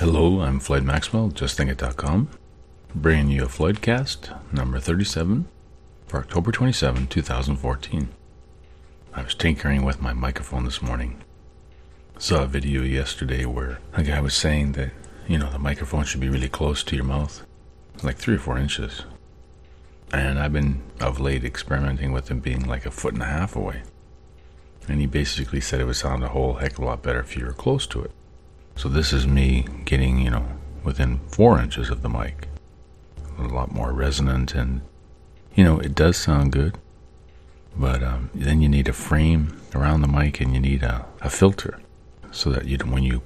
Hello, I'm Floyd Maxwell, justthinkit.com, bringing you a Floydcast number 37 for October 27, 2014. I was tinkering with my microphone this morning. Saw a video yesterday where a guy was saying that, the microphone should be really close to your mouth, like 3 or 4 inches. And I've been, of late, experimenting with them being like 1.5 feet away. And he basically said it would sound a whole heck of a lot better if you were close to it. So this is me getting, within 4 inches of the mic. A lot more resonant and, it does sound good. But then you need a frame around the mic and you need a filter. So that when you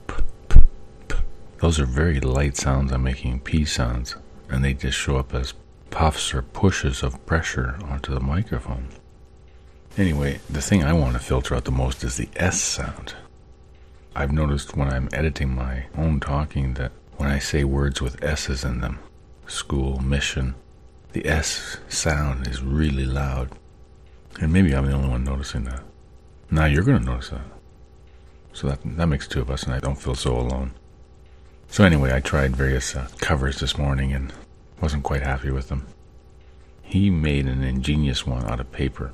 those are very light sounds. I'm making P sounds. And they just show up as puffs or pushes of pressure onto the microphone. Anyway, the thing I want to filter out the most is the S sound. I've noticed when I'm editing my own talking that when I say words with S's in them, school, mission, the S sound is really loud. And maybe I'm the only one noticing that. Now you're going to notice that. So that makes 2 of us and I don't feel so alone. So anyway, I tried various covers this morning and wasn't quite happy with them. He made an ingenious one out of paper.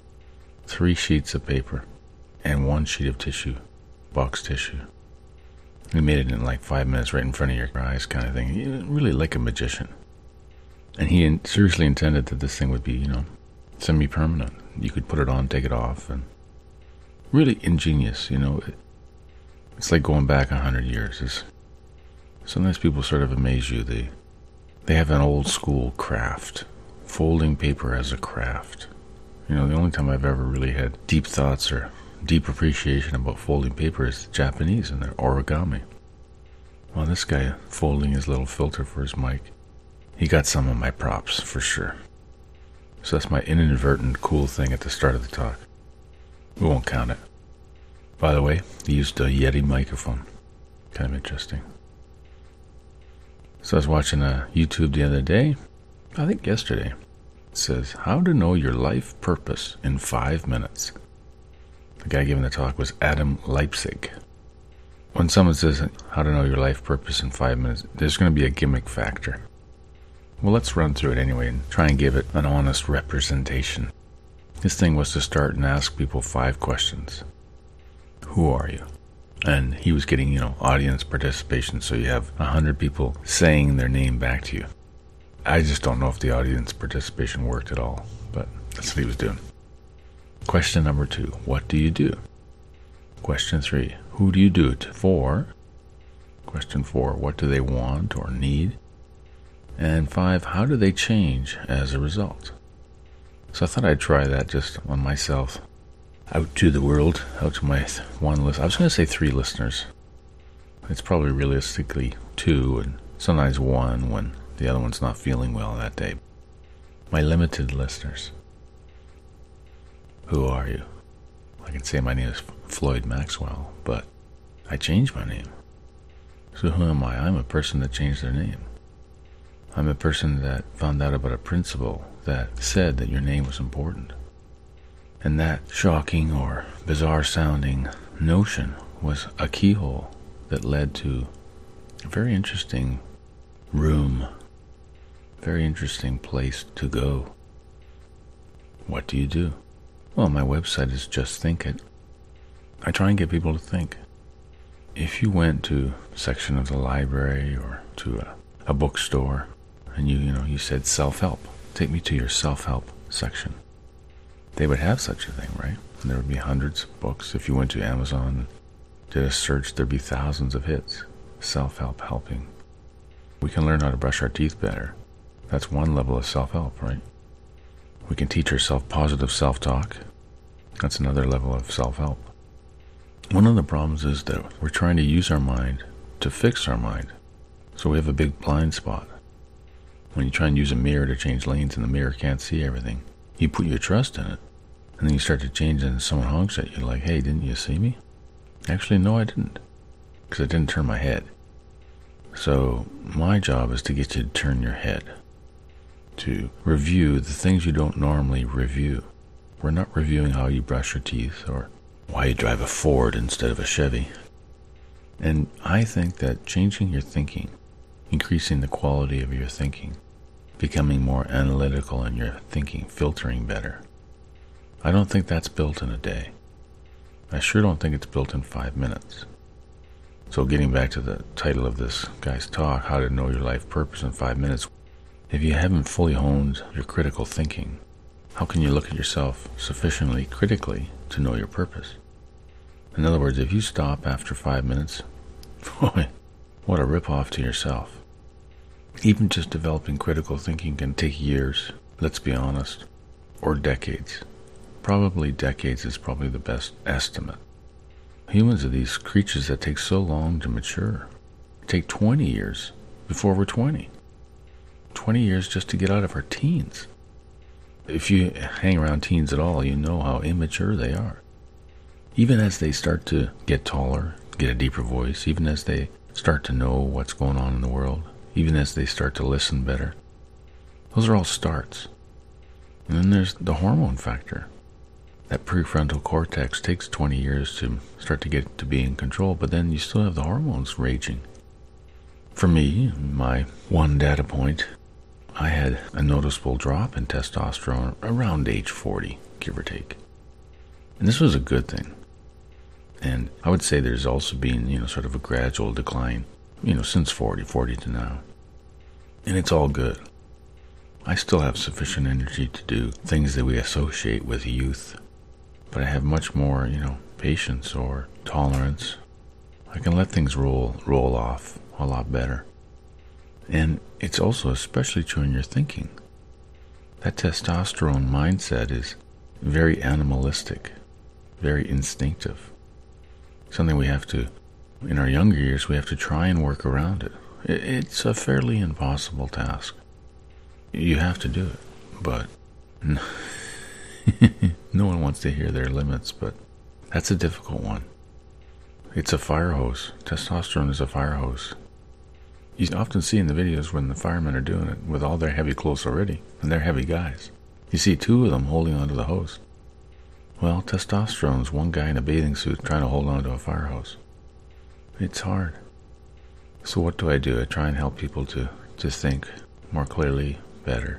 3 sheets of paper and 1 sheet of tissue. Box tissue. He made it in like 5 minutes right in front of your eyes kind of thing. Really like a magician. And he seriously intended that this thing would be, semi-permanent. You could put it on, take it off, and really ingenious, It's like going back 100 years. Sometimes people sort of amaze you. They have an old school craft. Folding paper as a craft. The only time I've ever really had deep thoughts or deep appreciation about folding paper is the Japanese and their origami. Well, this guy folding his little filter for his mic, he got some of my props for sure. So that's my inadvertent cool thing at the start of the talk. We won't count it. By the way, he used a Yeti microphone. Kind of interesting. So I was watching a YouTube the other day, I think yesterday. It says, how to know your life purpose in 5 minutes. The guy giving the talk was Adam Leipzig. When someone says, how to know your life purpose in 5 minutes, there's going to be a gimmick factor. Well, let's run through it anyway and try and give it an honest representation. His thing was to start and ask people 5 questions. Who are you? And he was getting, audience participation, so you have 100 people saying their name back to you. I just don't know if the audience participation worked at all, but that's what he was doing. Question number 2, what do you do? Question 3, who do you do it for? Question 4, what do they want or need? And 5, how do they change as a result? So I thought I'd try that just on myself. Out to the world, out to my one list. I was going to say 3 listeners. It's probably realistically 2 and sometimes 1 when the other one's not feeling well that day. My limited listeners. Who are you? I can say my name is Floyd Maxwell, but I changed my name. So who am I? I'm a person that changed their name. I'm a person that found out about a principle that said that your name was important. And that shocking or bizarre sounding notion was a keyhole that led to a very interesting room, very interesting place to go. What do you do? Well, my website is Just Think It. I try and get people to think. If you went to a section of the library or to a bookstore and you said self-help, take me to your self-help section. They would have such a thing, right? And there would be hundreds of books. If you went to Amazon and did a search, there'd be thousands of hits. Self-help helping. We can learn how to brush our teeth better. That's one level of self-help, right? We can teach ourselves positive self-talk. That's another level of self-help. One of the problems is that we're trying to use our mind to fix our mind. So we have a big blind spot. When you try and use a mirror to change lanes and the mirror can't see everything, you put your trust in it. And then you start to change and someone honks at you like, hey, didn't you see me? Actually, no, I didn't. Because I didn't turn my head. So my job is to get you to turn your head. To review the things you don't normally review. We're not reviewing how you brush your teeth or why you drive a Ford instead of a Chevy. And I think that changing your thinking, increasing the quality of your thinking, becoming more analytical in your thinking, filtering better, I don't think that's built in a day. I sure don't think it's built in 5 minutes. So getting back to the title of this guy's talk, How to Know Your Life Purpose in 5 Minutes, if you haven't fully honed your critical thinking, how can you look at yourself sufficiently critically to know your purpose? In other words, if you stop after 5 minutes, boy, what a ripoff to yourself. Even just developing critical thinking can take years, let's be honest, or decades. Probably decades is probably the best estimate. Humans are these creatures that take so long to mature. It take 20 years before we're 20. 20 years just to get out of our teens. If you hang around teens at all, you know how immature they are. Even as they start to get taller, get a deeper voice, even as they start to know what's going on in the world, even as they start to listen better, those are all starts. And then there's the hormone factor. That prefrontal cortex takes 20 years to start to get to be in control, but then you still have the hormones raging. For me, my one data point, I had a noticeable drop in testosterone around age 40, give or take. And this was a good thing. And I would say there's also been, sort of a gradual decline, since 40 to now. And it's all good. I still have sufficient energy to do things that we associate with youth. But I have much more, patience or tolerance. I can let things roll off a lot better. And it's also especially true in your thinking. That testosterone mindset is very animalistic, very instinctive. Something we have to, in our younger years, we have to try and work around it. It's a fairly impossible task. You have to do it, but no one wants to hear their limits, but that's a difficult one. It's a fire hose. Testosterone is a fire hose. You often see in the videos when the firemen are doing it with all their heavy clothes already, and they're heavy guys. You see two of them holding onto the hose. Well, testosterone is one guy in a bathing suit trying to hold onto a fire hose. It's hard. So what do? I try and help people to think more clearly, better,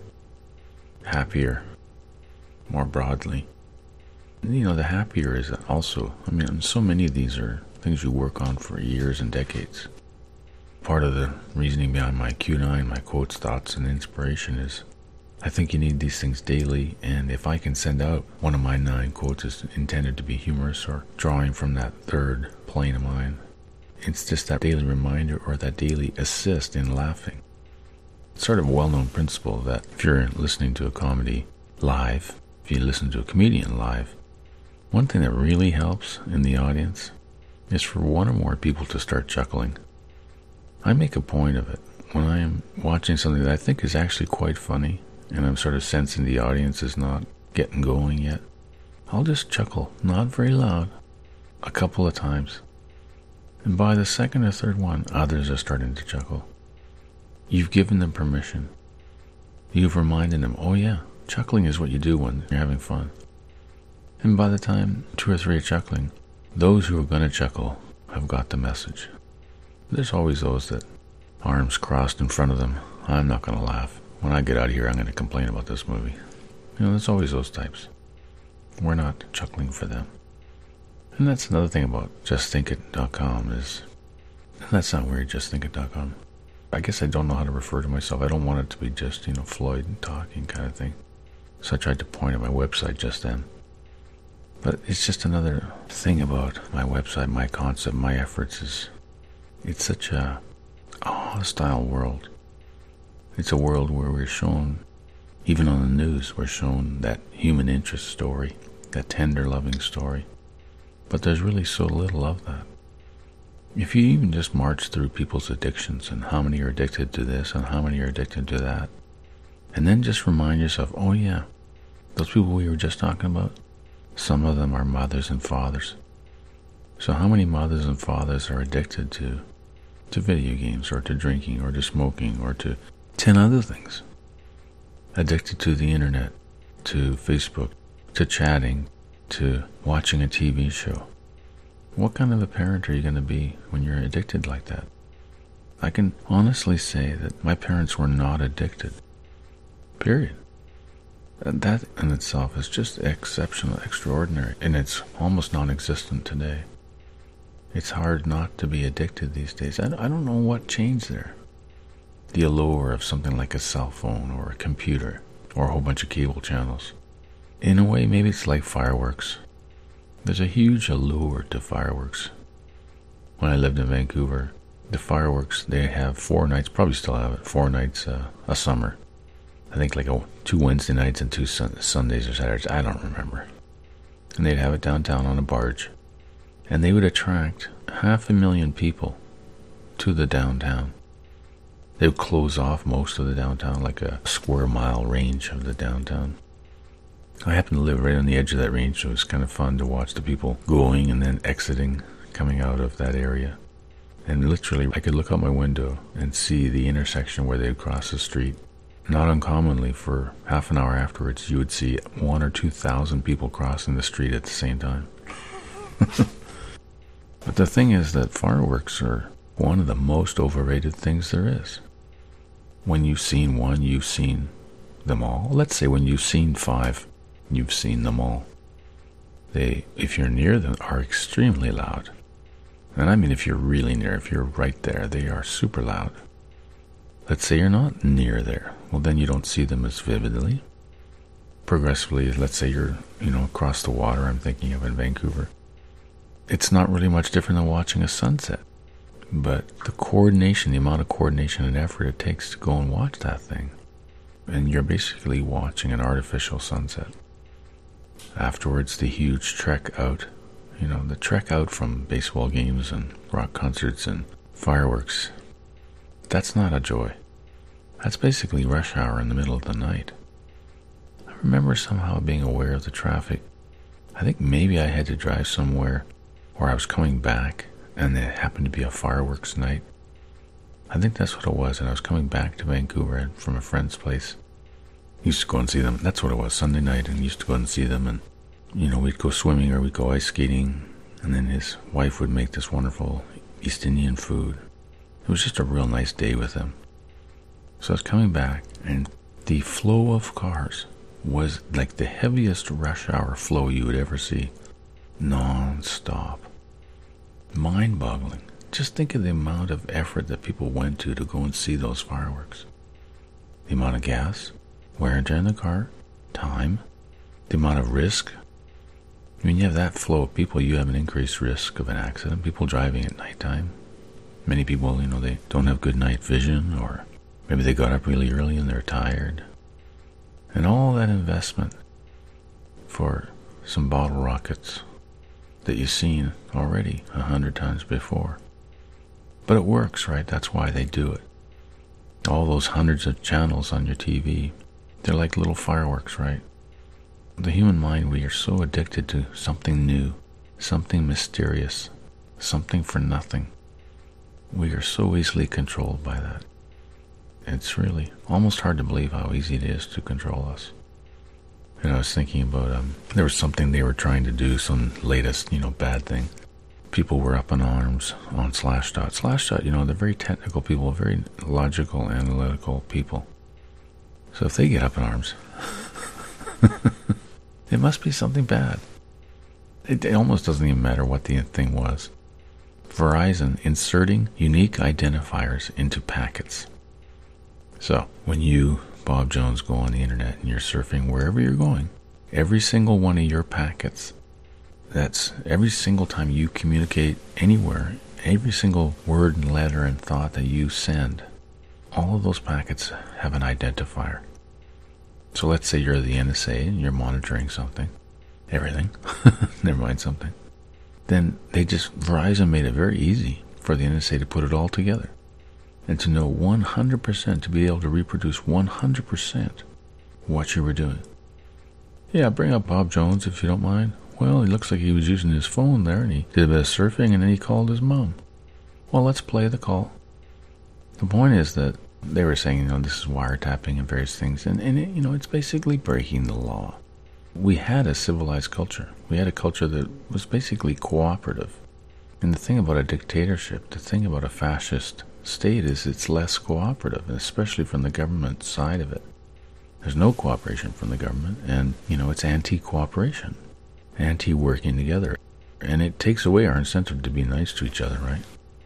happier, more broadly. And, the happier is also, so many of these are things you work on for years and decades. Part of the reasoning behind my Q9, my quotes, thoughts, and inspiration is I think you need these things daily, and if I can send out one of my 9 quotes is intended to be humorous or drawing from that third plane of mine, it's just that daily reminder or that daily assist in laughing. It's sort of a well-known principle that if you're listening to a comedy live, if you listen to a comedian live, one thing that really helps in the audience is for one or more people to start chuckling. I make a point of it when I am watching something that I think is actually quite funny and I'm sort of sensing the audience is not getting going yet. I'll just chuckle, not very loud, a couple of times. And by the second or third one, others are starting to chuckle. You've given them permission. You've reminded them, oh yeah, chuckling is what you do when you're having fun. And by the time 2 or 3 are chuckling, those who are going to chuckle have got the message. There's always those that, arms crossed in front of them, I'm not going to laugh. When I get out of here, I'm going to complain about this movie. There's always those types. We're not chuckling for them. And that's another thing about justthinkit.com is, that's not weird, justthinkit.com. I guess I don't know how to refer to myself. I don't want it to be just, Floyd talking kind of thing. So I tried to point at my website just then. But it's just another thing about my website, my concept, my efforts is, it's such a hostile world. It's a world where we're shown, even on the news, we're shown that human interest story, that tender, loving story. But there's really so little of that. If you even just march through people's addictions and how many are addicted to this and how many are addicted to that, and then just remind yourself, oh yeah, those people we were just talking about, some of them are mothers and fathers. So how many mothers and fathers are addicted to video games or to drinking or to smoking or to 10 other things? Addicted to the internet, to Facebook, to chatting, to watching a TV show. What kind of a parent are you going to be when you're addicted like that? I can honestly say that my parents were not addicted. Period. And that in itself is just exceptional, extraordinary, and it's almost non-existent today. It's hard not to be addicted these days. I don't know what changed there. The allure of something like a cell phone or a computer or a whole bunch of cable channels. In a way, maybe it's like fireworks. There's a huge allure to fireworks. When I lived in Vancouver, the fireworks, they have 4 nights, probably still have it, 4 nights a summer. I think like 2 Wednesday nights and 2 Sundays or Saturdays, I don't remember. And they'd have it downtown on a barge. And they would attract 500,000 people to the downtown. They would close off most of the downtown, like a square mile range of the downtown. I happened to live right on the edge of that range, so it was kind of fun to watch the people going and then exiting, coming out of that area. And literally, I could look out my window and see the intersection where they would cross the street. Not uncommonly, for half an hour afterwards, you would see 1,000 or 2,000 people crossing the street at the same time. But the thing is that fireworks are one of the most overrated things there is. When you've seen one, you've seen them all. Let's say when you've seen 5, you've seen them all. They, if you're near them, are extremely loud. And I mean if you're really near, if you're right there, they are super loud. Let's say you're not near there. Well, then you don't see them as vividly. Progressively, let's say you're, across the water, I'm thinking of in Vancouver. It's not really much different than watching a sunset. But the coordination, the amount of coordination and effort it takes to go and watch that thing. And you're basically watching an artificial sunset. Afterwards, the huge trek out. The trek out from baseball games and rock concerts and fireworks. That's not a joy. That's basically rush hour in the middle of the night. I remember somehow being aware of the traffic. I think maybe I had to drive somewhere where I was coming back and it happened to be a fireworks night. I think that's what it was, and I was coming back to Vancouver from a friend's place. Used to go and see them. That's what it was, Sunday night, and used to go and see them, and we'd go swimming or we'd go ice skating, and then his wife would make this wonderful East Indian food. It was just a real nice day with him. So I was coming back, and the flow of cars was like the heaviest rush hour flow you would ever see. Non-stop. Mind-boggling. Just think of the amount of effort that people went to go and see those fireworks. The amount of gas, wear and tear in the car, time, the amount of risk. When you have that flow of people, you have an increased risk of an accident. People driving at nighttime. Many people, they don't have good night vision, or maybe they got up really early and they're tired. And all that investment for some bottle rockets that you've seen already 100 times before. But it works, right? That's why they do it. All those hundreds of channels on your TV, they're like little fireworks, right? The human mind, we are so addicted to something new, something mysterious, something for nothing. We are so easily controlled by that. It's really almost hard to believe how easy it is to control us. And I was thinking about, there was something they were trying to do, some latest, bad thing. People were up in arms on Slashdot. Slashdot, they're very technical people, very logical, analytical people. So if they get up in arms, it must be something bad. It almost doesn't even matter what the thing was. Verizon inserting unique identifiers into packets. So when you, Bob Jones, go on the internet and you're surfing wherever you're going, every single one of your packets, that's every single time you communicate anywhere, every single word and letter and thought that you send, all of those packets have an identifier. So let's say you're the NSA and you're monitoring something, everything, never mind something. Then Verizon made it very easy for the NSA to put it all together. And to know 100%, to be able to reproduce 100% what you were doing. Yeah, bring up Bob Jones if you don't mind. Well, it looks like he was using his phone there, and he did a bit of surfing, and then he called his mom. Well, let's play the call. The point is that they were saying, this is wiretapping and various things, and it's basically breaking the law. We had a civilized culture. We had a culture that was basically cooperative. And the thing about a dictatorship, the thing about a fascist state is it's less cooperative, especially from the government side of it. There's no cooperation from the government, and, it's anti-cooperation, anti-working together. And it takes away our incentive to be nice to each other, right?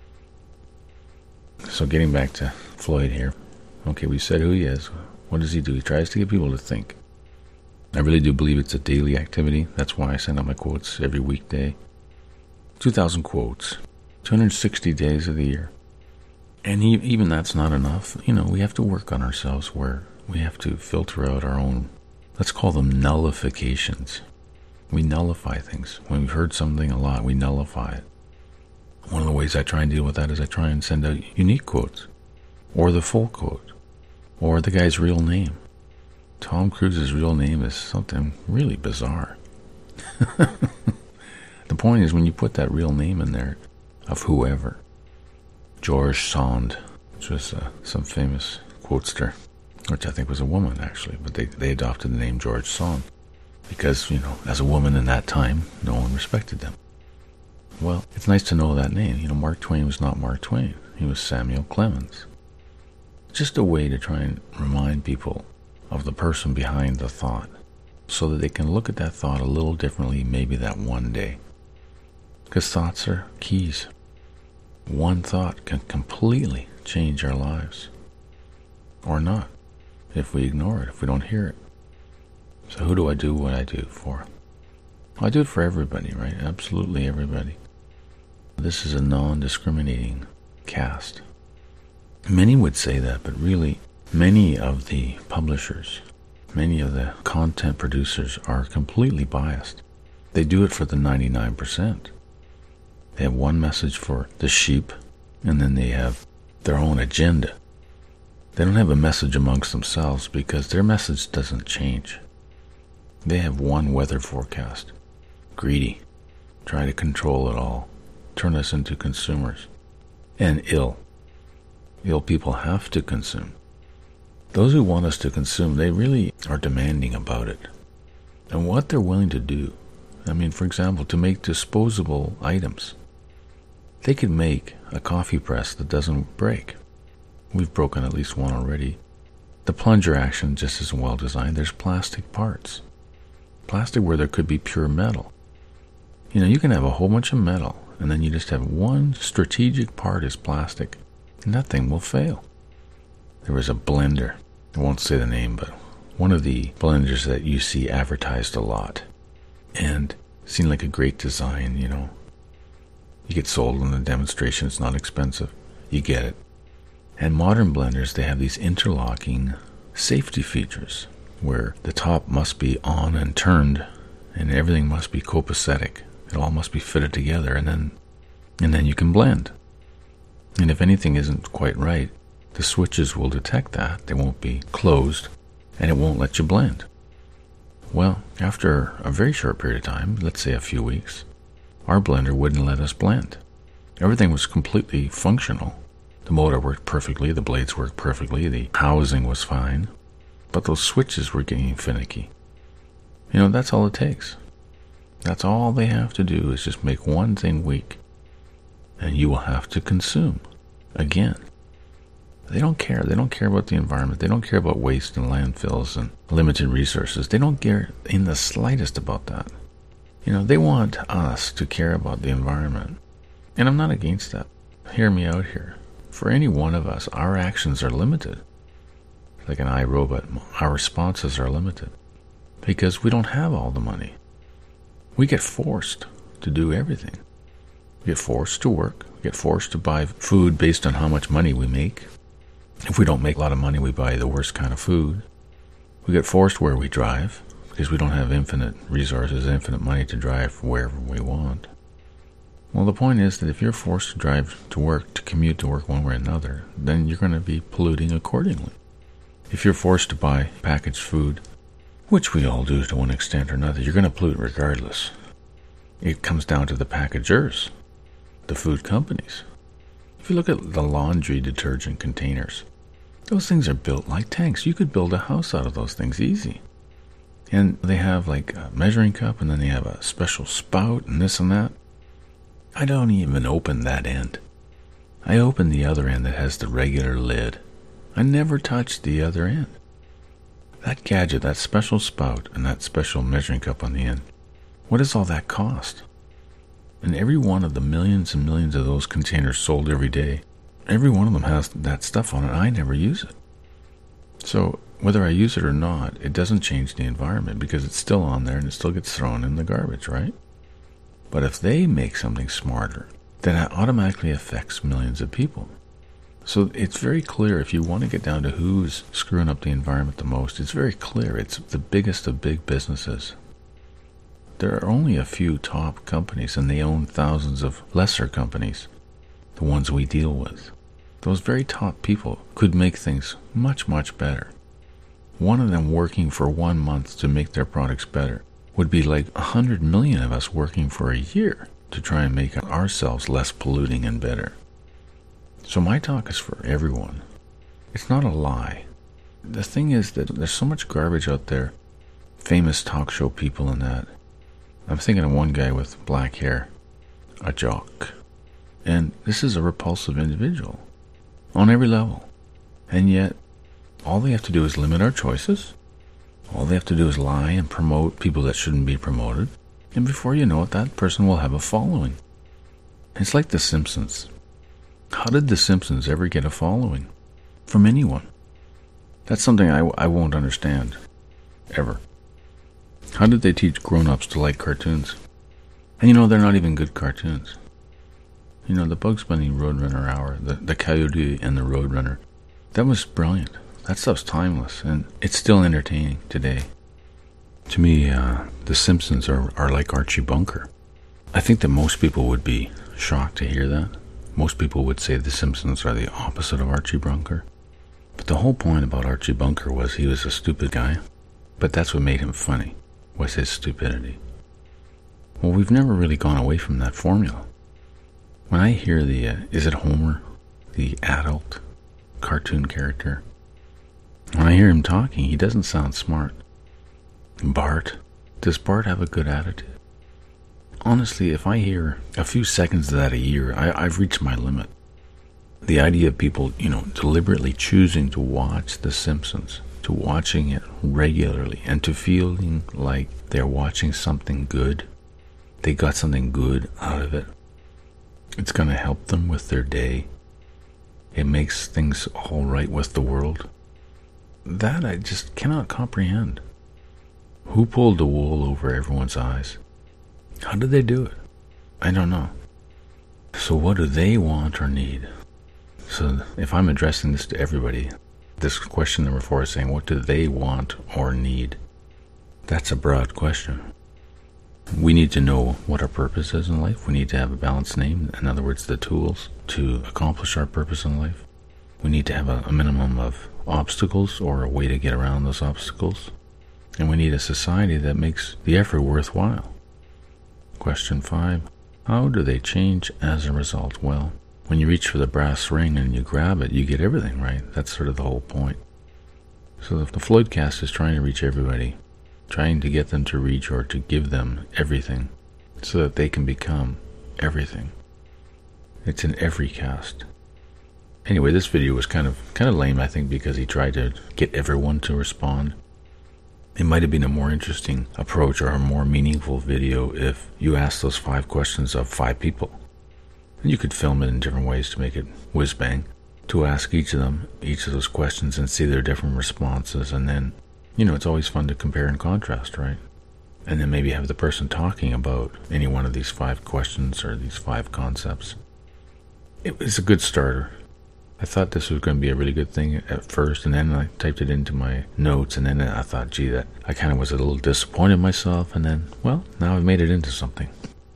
So getting back to Floyd here. Okay, we said who he is. What does he do? He tries to get people to think. I really do believe it's a daily activity. That's why I send out my quotes every weekday. 2,000 quotes, 260 days of the year. And even that's not enough. We have to work on ourselves where we have to filter out our own, let's call them nullifications. We nullify things. When we've heard something a lot, we nullify it. One of the ways I try and deal with that is I try and send out unique quotes, or the full quote, or the guy's real name. Tom Cruise's real name is something really bizarre. The point is when you put that real name in there of whoever, George Sand, which was some famous quotester, which I think was a woman actually, but they adopted the name George Sand because, as a woman in that time, no one respected them. Well, it's nice to know that name. Mark Twain was not Mark Twain. He was Samuel Clemens. Just a way to try and remind people of the person behind the thought so that they can look at that thought a little differently maybe that one day. Because thoughts are keys. One thought can completely change our lives. Or not, if we ignore it, if we don't hear it. So who do I do what I do for? I do it for everybody, right? Absolutely everybody. This is a non-discriminating cast. Many would say that, but really, many of the publishers, many of the content producers are completely biased. They do it for the 99%. They have one message for the sheep, and then they have their own agenda. They don't have a message amongst themselves because their message doesn't change. They have one weather forecast. Greedy. Try to control it all. Turn us into consumers. And ill. Ill people have to consume. Those who want us to consume, they really are demanding about it. And what they're willing to do. For example, to make disposable items. They could make a coffee press that doesn't break. We've broken at least one already. The plunger action just isn't well designed. There's plastic parts. Plastic where there could be pure metal. You can have a whole bunch of metal, and then you just have one strategic part is plastic, and that thing will fail. There was a blender, I won't say the name, but one of the blenders that you see advertised a lot, and seemed like a great design, You get sold in the demonstration, it's not expensive, you get it. And modern blenders, they have these interlocking safety features, where the top must be on and turned, and everything must be copacetic. It all must be fitted together, and then you can blend. And if anything isn't quite right, the switches will detect that. They won't be closed, and it won't let you blend. Well, after a very short period of time, let's say a few weeks, our blender wouldn't let us blend. Everything was completely functional. The motor worked perfectly, the blades worked perfectly, the housing was fine, but those switches were getting finicky. That's all it takes. That's all they have to do is just make one thing weak, and you will have to consume again. They don't care. They don't care about the environment. They don't care about waste and landfills and limited resources. They don't care in the slightest about that. They want us to care about the environment. And I'm not against that. Hear me out here. For any one of us, our actions are limited. Like an iRobot, our responses are limited. Because we don't have all the money. We get forced to do everything. We get forced to work. We get forced to buy food based on how much money we make. If we don't make a lot of money, we buy the worst kind of food. We get forced where we drive because we don't have infinite resources, infinite money to drive wherever we want. Well, the point is that if you're forced to drive to work, to commute to work one way or another, then you're going to be polluting accordingly. If you're forced to buy packaged food, which we all do to one extent or another, you're going to pollute regardless. It comes down to the packagers, the food companies. If you look at the laundry detergent containers, those things are built like tanks. You could build a house out of those things easy. And they have like a measuring cup, and then they have a special spout and this and that. I don't even open that end. I open the other end that has the regular lid. I never touch the other end. That gadget, that special spout, and that special measuring cup on the end, what does all that cost? And every one of the millions and millions of those containers sold every day, every one of them has that stuff on it. I never use it. So whether I use it or not, it doesn't change the environment because it's still on there and it still gets thrown in the garbage, right? But if they make something smarter, then it automatically affects millions of people. So it's very clear, if you want to get down to who's screwing up the environment the most, it's very clear it's the biggest of big businesses. There are only a few top companies, and they own thousands of lesser companies, the ones we deal with. Those very top people could make things much, much better. One of them working for 1 month to make their products better would be like 100 million of us working for a year to try and make ourselves less polluting and better. So my talk is for everyone. It's not a lie. The thing is that there's so much garbage out there, famous talk show people and that. I'm thinking of one guy with black hair, a jock. And this is a repulsive individual on every level. And yet, all they have to do is limit our choices. All they have to do is lie and promote people that shouldn't be promoted. And before you know it, that person will have a following. It's like The Simpsons. How did The Simpsons ever get a following? From anyone. That's something I won't understand. Ever. How did they teach grown-ups to like cartoons? And they're not even good cartoons. The Bugs Bunny Roadrunner hour, the Coyote and the Roadrunner, that was brilliant. That stuff's timeless, and it's still entertaining today. To me, The Simpsons are like Archie Bunker. I think that most people would be shocked to hear that. Most people would say The Simpsons are the opposite of Archie Bunker. But the whole point about Archie Bunker was he was a stupid guy. But that's what made him funny, was his stupidity. Well, we've never really gone away from that formula. When I hear is it Homer, the adult cartoon character? When I hear him talking, he doesn't sound smart. Bart, does Bart have a good attitude? Honestly, if I hear a few seconds of that a year, I've reached my limit. The idea of people, deliberately choosing to watch The Simpsons, to watching it regularly, and to feeling like they're watching something good, they got something good out of it. It's going to help them with their day. It makes things all right with the world. That I just cannot comprehend. Who pulled the wool over everyone's eyes? How did they do it? I don't know. So what do they want or need? So if I'm addressing this to everybody, this question number 4 is saying, what do they want or need? That's a broad question. We need to know what our purpose is in life. We need to have a balanced name. In other words, the tools to accomplish our purpose in life. We need to have a minimum of obstacles or a way to get around those obstacles. And we need a society that makes the effort worthwhile. Question 5. How do they change as a result? Well, when you reach for the brass ring and you grab it, you get everything, right? That's sort of the whole point. So if the Floydcast is trying to reach everybody, trying to get them to reach or to give them everything so that they can become everything. It's in every cast. Anyway, this video was kind of lame, I think, because he tried to get everyone to respond. It might have been a more interesting approach or a more meaningful video if you asked those 5 questions of 5 people. And you could film it in different ways to make it whiz-bang, to ask each of those questions and see their different responses, and then it's always fun to compare and contrast, right? And then maybe have the person talking about any one of these 5 questions or these 5 concepts. It was a good starter. I thought this was going to be a really good thing at first, and then I typed it into my notes, and then I thought, gee, that I kind of was a little disappointed in myself, and then, well, now I've made it into something.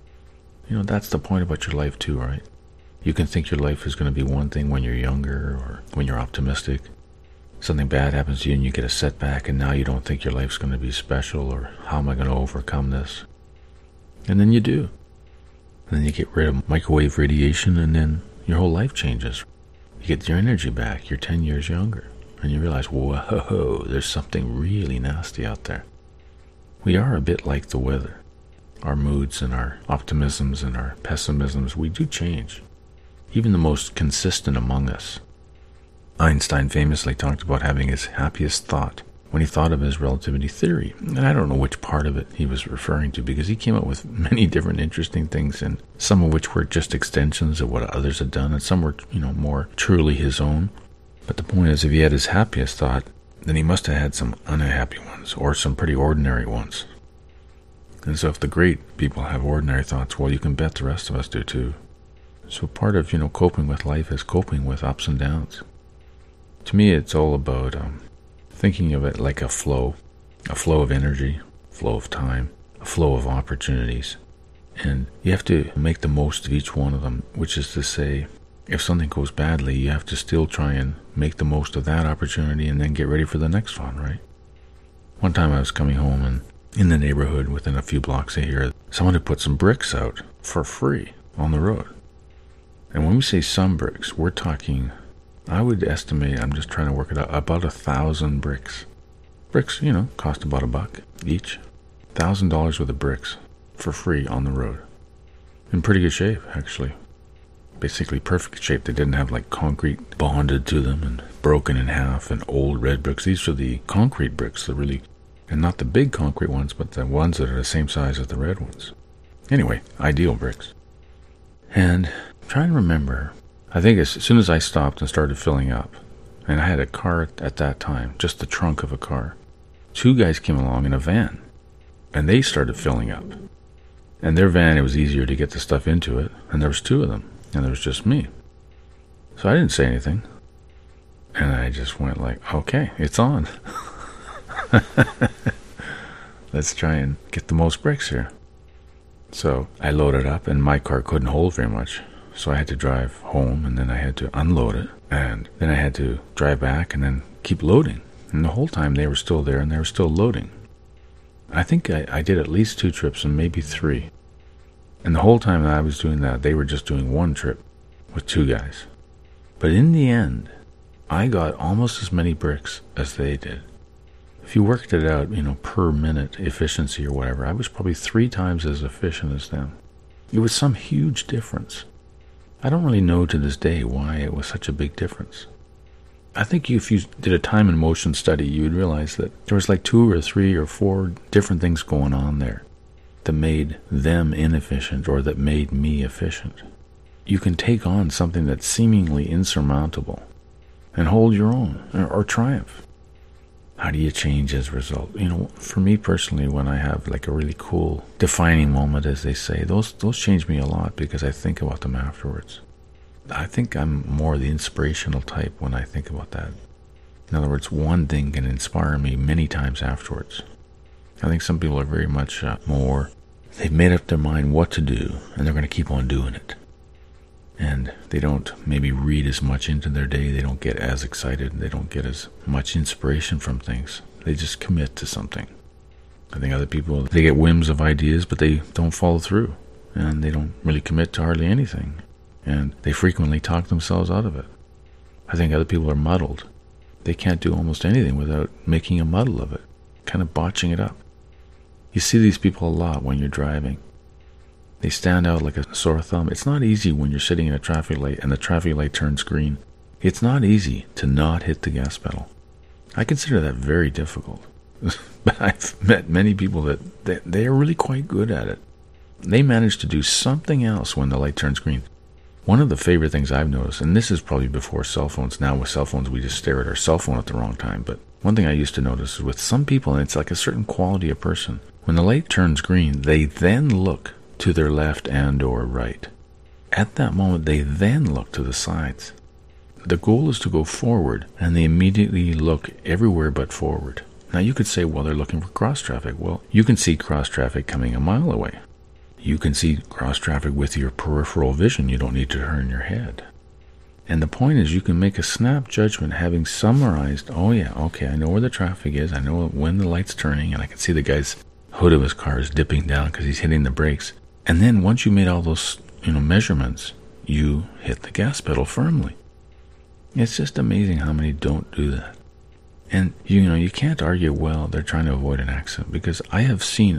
That's the point about your life too, right? You can think your life is going to be one thing when you're younger or when you're optimistic. Something bad happens to you and you get a setback, and now you don't think your life's going to be special, or how am I going to overcome this? And then you do. And then you get rid of microwave radiation, and then your whole life changes. You get your energy back. You're 10 years younger. And you realize, whoa, there's something really nasty out there. We are a bit like the weather. our moods and our optimisms and our pessimisms, we do change. Even the most consistent among us. Einstein famously talked about having his happiest thought when he thought of his relativity theory. And I don't know which part of it he was referring to, because he came up with many different interesting things, and some of which were just extensions of what others had done, and some were, more truly his own. But the point is, if he had his happiest thought, then he must have had some unhappy ones, or some pretty ordinary ones. And so if the great people have ordinary thoughts, well, you can bet the rest of us do too. So part of, coping with life is coping with ups and downs. To me, it's all about thinking of it like a flow of energy, flow of time, a flow of opportunities. And you have to make the most of each one of them, which is to say, if something goes badly, you have to still try and make the most of that opportunity and then get ready for the next one, right? One time I was coming home, and in the neighborhood within a few blocks of here, someone had put some bricks out for free on the road. And when we say some bricks, we're talking, I would estimate, I'm just trying to work it out, about 1,000 bricks. Bricks, cost about $1 each. $1,000 worth of bricks for free on the road. In pretty good shape, actually. Basically perfect shape. They didn't have like concrete bonded to them and broken in half and old red bricks. These are the concrete bricks, and not the big concrete ones, but the ones that are the same size as the red ones. Anyway, ideal bricks. And I'm trying to remember, I think as soon as I stopped and started filling up, and I had a car at that time, just the trunk of a car, 2 guys came along in a van, and they started filling up. And their van, it was easier to get the stuff into it, and there was 2 of them. And there was just me. So I didn't say anything. And I just went like, okay, it's on. Let's try and get the most bricks here. So I loaded up, and my car couldn't hold very much. So I had to drive home, and then I had to unload it. And then I had to drive back and then keep loading. And the whole time they were still there, and they were still loading. I think I did at least 2 trips, and maybe 3. And the whole time that I was doing that, they were just doing 1 trip with 2 guys. But in the end, I got almost as many bricks as they did. If you worked it out, per minute efficiency or whatever, I was probably 3 times as efficient as them. It was some huge difference. I don't really know to this day why it was such a big difference. I think if you did a time and motion study, you would realize that there was like 2 or 3 or 4 different things going on there that made them inefficient or that made me efficient. You can take on something that's seemingly insurmountable and hold your own or triumph. How do you change as a result? For me personally, when I have like a really cool defining moment, as they say, those change me a lot because I think about them afterwards. I think I'm more the inspirational type when I think about that. In other words, one thing can inspire me many times afterwards. I think some people are very much more, they've made up their mind what to do, and they're going to keep on doing it. And they don't maybe read as much into their day, they don't get as excited, they don't get as much inspiration from things. They just commit to something. I think other people, they get whims of ideas, but they don't follow through, and they don't really commit to hardly anything. And they frequently talk themselves out of it. I think other people are muddled. They can't do almost anything without making a muddle of it, kind of botching it up. You see these people a lot when you're driving. They stand out like a sore thumb. It's not easy when you're sitting in a traffic light and the traffic light turns green. It's not easy to not hit the gas pedal. I consider that very difficult. But I've met many people that they are really quite good at it. They manage to do something else when the light turns green. One of the favorite things I've noticed, and this is probably before cell phones. Now with cell phones, we just stare at our cell phone at the wrong time. But one thing I used to notice is with some people, and it's like a certain quality of person, when the light turns green, they then look to their left and or right. At that moment, they then look to the sides. The goal is to go forward, and they immediately look everywhere but forward. Now you could say, well, they're looking for cross traffic. Well, you can see cross traffic coming a mile away. You can see cross traffic with your peripheral vision. You don't need to turn your head. And the point is, you can make a snap judgment having summarized, oh yeah, okay, I know where the traffic is. I know when the light's turning, and I can see the guy's hood of his car is dipping down because he's hitting the brakes. And then once you made all those, measurements, you hit the gas pedal firmly. It's just amazing how many don't do that. And, you can't argue, well, they're trying to avoid an accident, because I have seen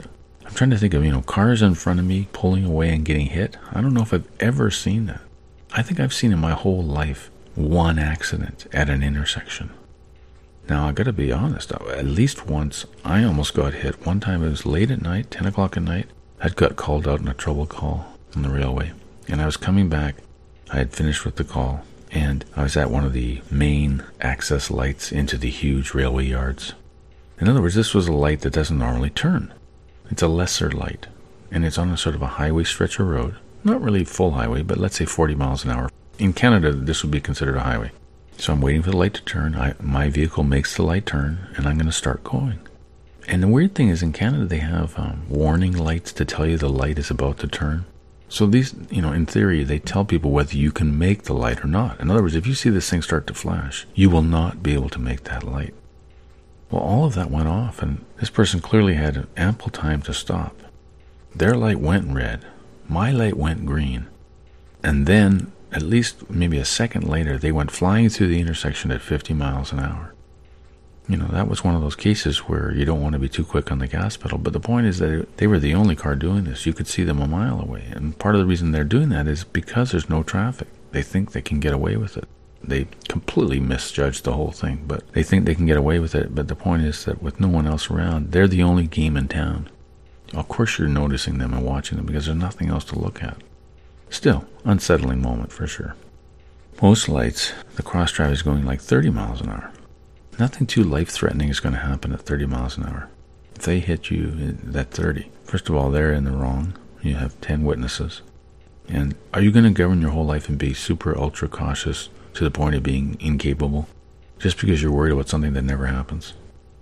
I'm trying to think of, cars in front of me pulling away and getting hit. I don't know if I've ever seen that. I think I've seen in my whole life one accident at an intersection. Now, I got to be honest, at least once I almost got hit. One time it was late at night, 10 o'clock at night. I'd got called out in a trouble call on the railway, and I was coming back. I had finished with the call, and I was at one of the main access lights into the huge railway yards. In other words, this was a light that doesn't normally turn. It's a lesser light, and it's on a sort of a highway stretch of road. Not really full highway, but let's say 40 miles an hour. In Canada, this would be considered a highway. So I'm waiting for the light to turn. My vehicle makes the light turn, and I'm going to start going. And the weird thing is, in Canada, they have warning lights to tell you the light is about to turn. So these, in theory, they tell people whether you can make the light or not. In other words, if you see this thing start to flash, you will not be able to make that light. Well, all of that went off, and this person clearly had ample time to stop. Their light went red. My light went green. And then, at least maybe a second later, they went flying through the intersection at 50 miles an hour. That was one of those cases where you don't want to be too quick on the gas pedal. But the point is that they were the only car doing this. You could see them a mile away. And part of the reason they're doing that is because there's no traffic. They think they can get away with it. They completely misjudged the whole thing, but they think they can get away with it. But the point is that with no one else around, they're the only game in town. Of course you're noticing them and watching them because there's nothing else to look at. Still, unsettling moment for sure. Most lights, the cross drive is going like 30 miles an hour. Nothing too life-threatening is going to happen at 30 miles an hour. If they hit you at 30, first of all, they're in the wrong. You have 10 witnesses. And are you going to govern your whole life and be super ultra cautious to the point of being incapable just because you're worried about something that never happens?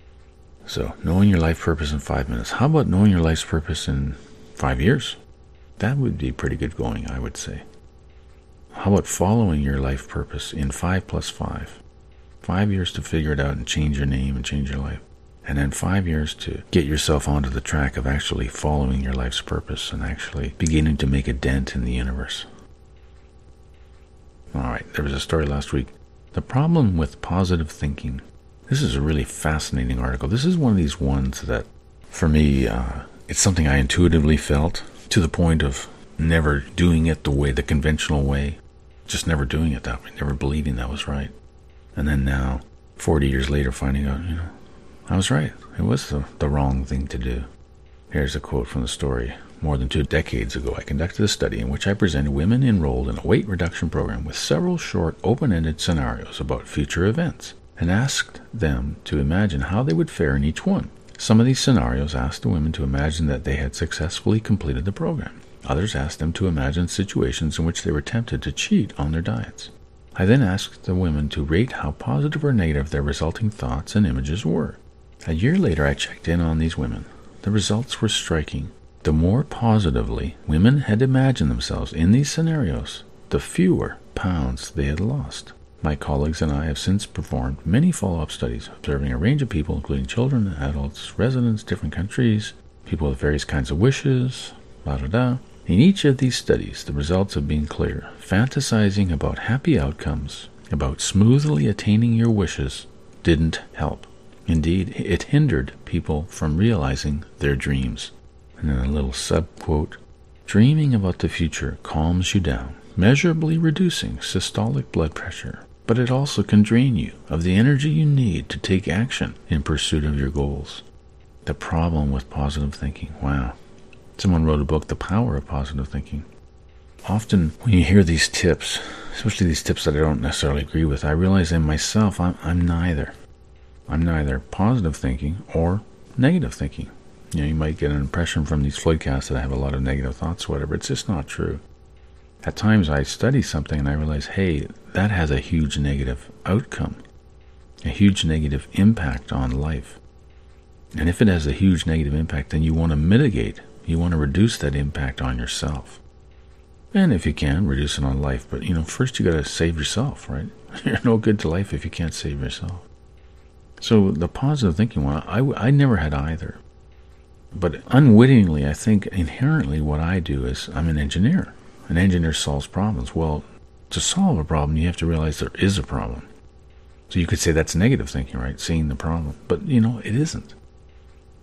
So, knowing your life purpose in 5 minutes. How about knowing your life's purpose in 5 years? That would be pretty good going, I would say. How about following your life purpose in 5 plus 5? 5 years to figure it out and change your name and change your life. And then 5 years to get yourself onto the track of actually following your life's purpose and actually beginning to make a dent in the universe. All right, there was a story last week. The problem with positive thinking. This is a really fascinating article. This is one of these ones that, for me, it's something I intuitively felt to the point of never doing it the conventional way. Just never doing it that way, never believing that was right. And then now, 40 years later, finding out, I was right. It was the wrong thing to do. Here's a quote from the story. More than 2 decades ago, I conducted a study in which I presented women enrolled in a weight reduction program with several short, open-ended scenarios about future events and asked them to imagine how they would fare in each one. Some of these scenarios asked the women to imagine that they had successfully completed the program. Others asked them to imagine situations in which they were tempted to cheat on their diets. I then asked the women to rate how positive or negative their resulting thoughts and images were. A year later, I checked in on these women. The results were striking. The more positively women had imagined themselves in these scenarios, the fewer pounds they had lost. My colleagues and I have since performed many follow-up studies, observing a range of people, including children, adults, residents, different countries, people with various kinds of wishes, In each of these studies, the results have been clear. Fantasizing about happy outcomes, about smoothly attaining your wishes, didn't help. Indeed, it hindered people from realizing their dreams. And then a little sub-quote, dreaming about the future calms you down, measurably reducing systolic blood pressure, but it also can drain you of the energy you need to take action in pursuit of your goals. The problem with positive thinking. Wow. Someone wrote a book, The Power of Positive Thinking. Often when you hear these tips, especially these tips that I don't necessarily agree with, I realize in myself I'm neither. I'm neither positive thinking or negative thinking. You might get an impression from these Floydcasts that I have a lot of negative thoughts or whatever. It's just not true. At times I study something and I realize, hey, that has a huge negative outcome, a huge negative impact on life. And if it has a huge negative impact, then you want to mitigate. You want to reduce that impact on yourself. And if you can, reduce it on life. But, first you got to save yourself, right? You're no good to life if you can't save yourself. So the positive thinking one, I never had either. But unwittingly, I think inherently what I do is I'm an engineer. An engineer solves problems. Well, to solve a problem, you have to realize there is a problem. So you could say that's negative thinking, right? Seeing the problem. But, it isn't.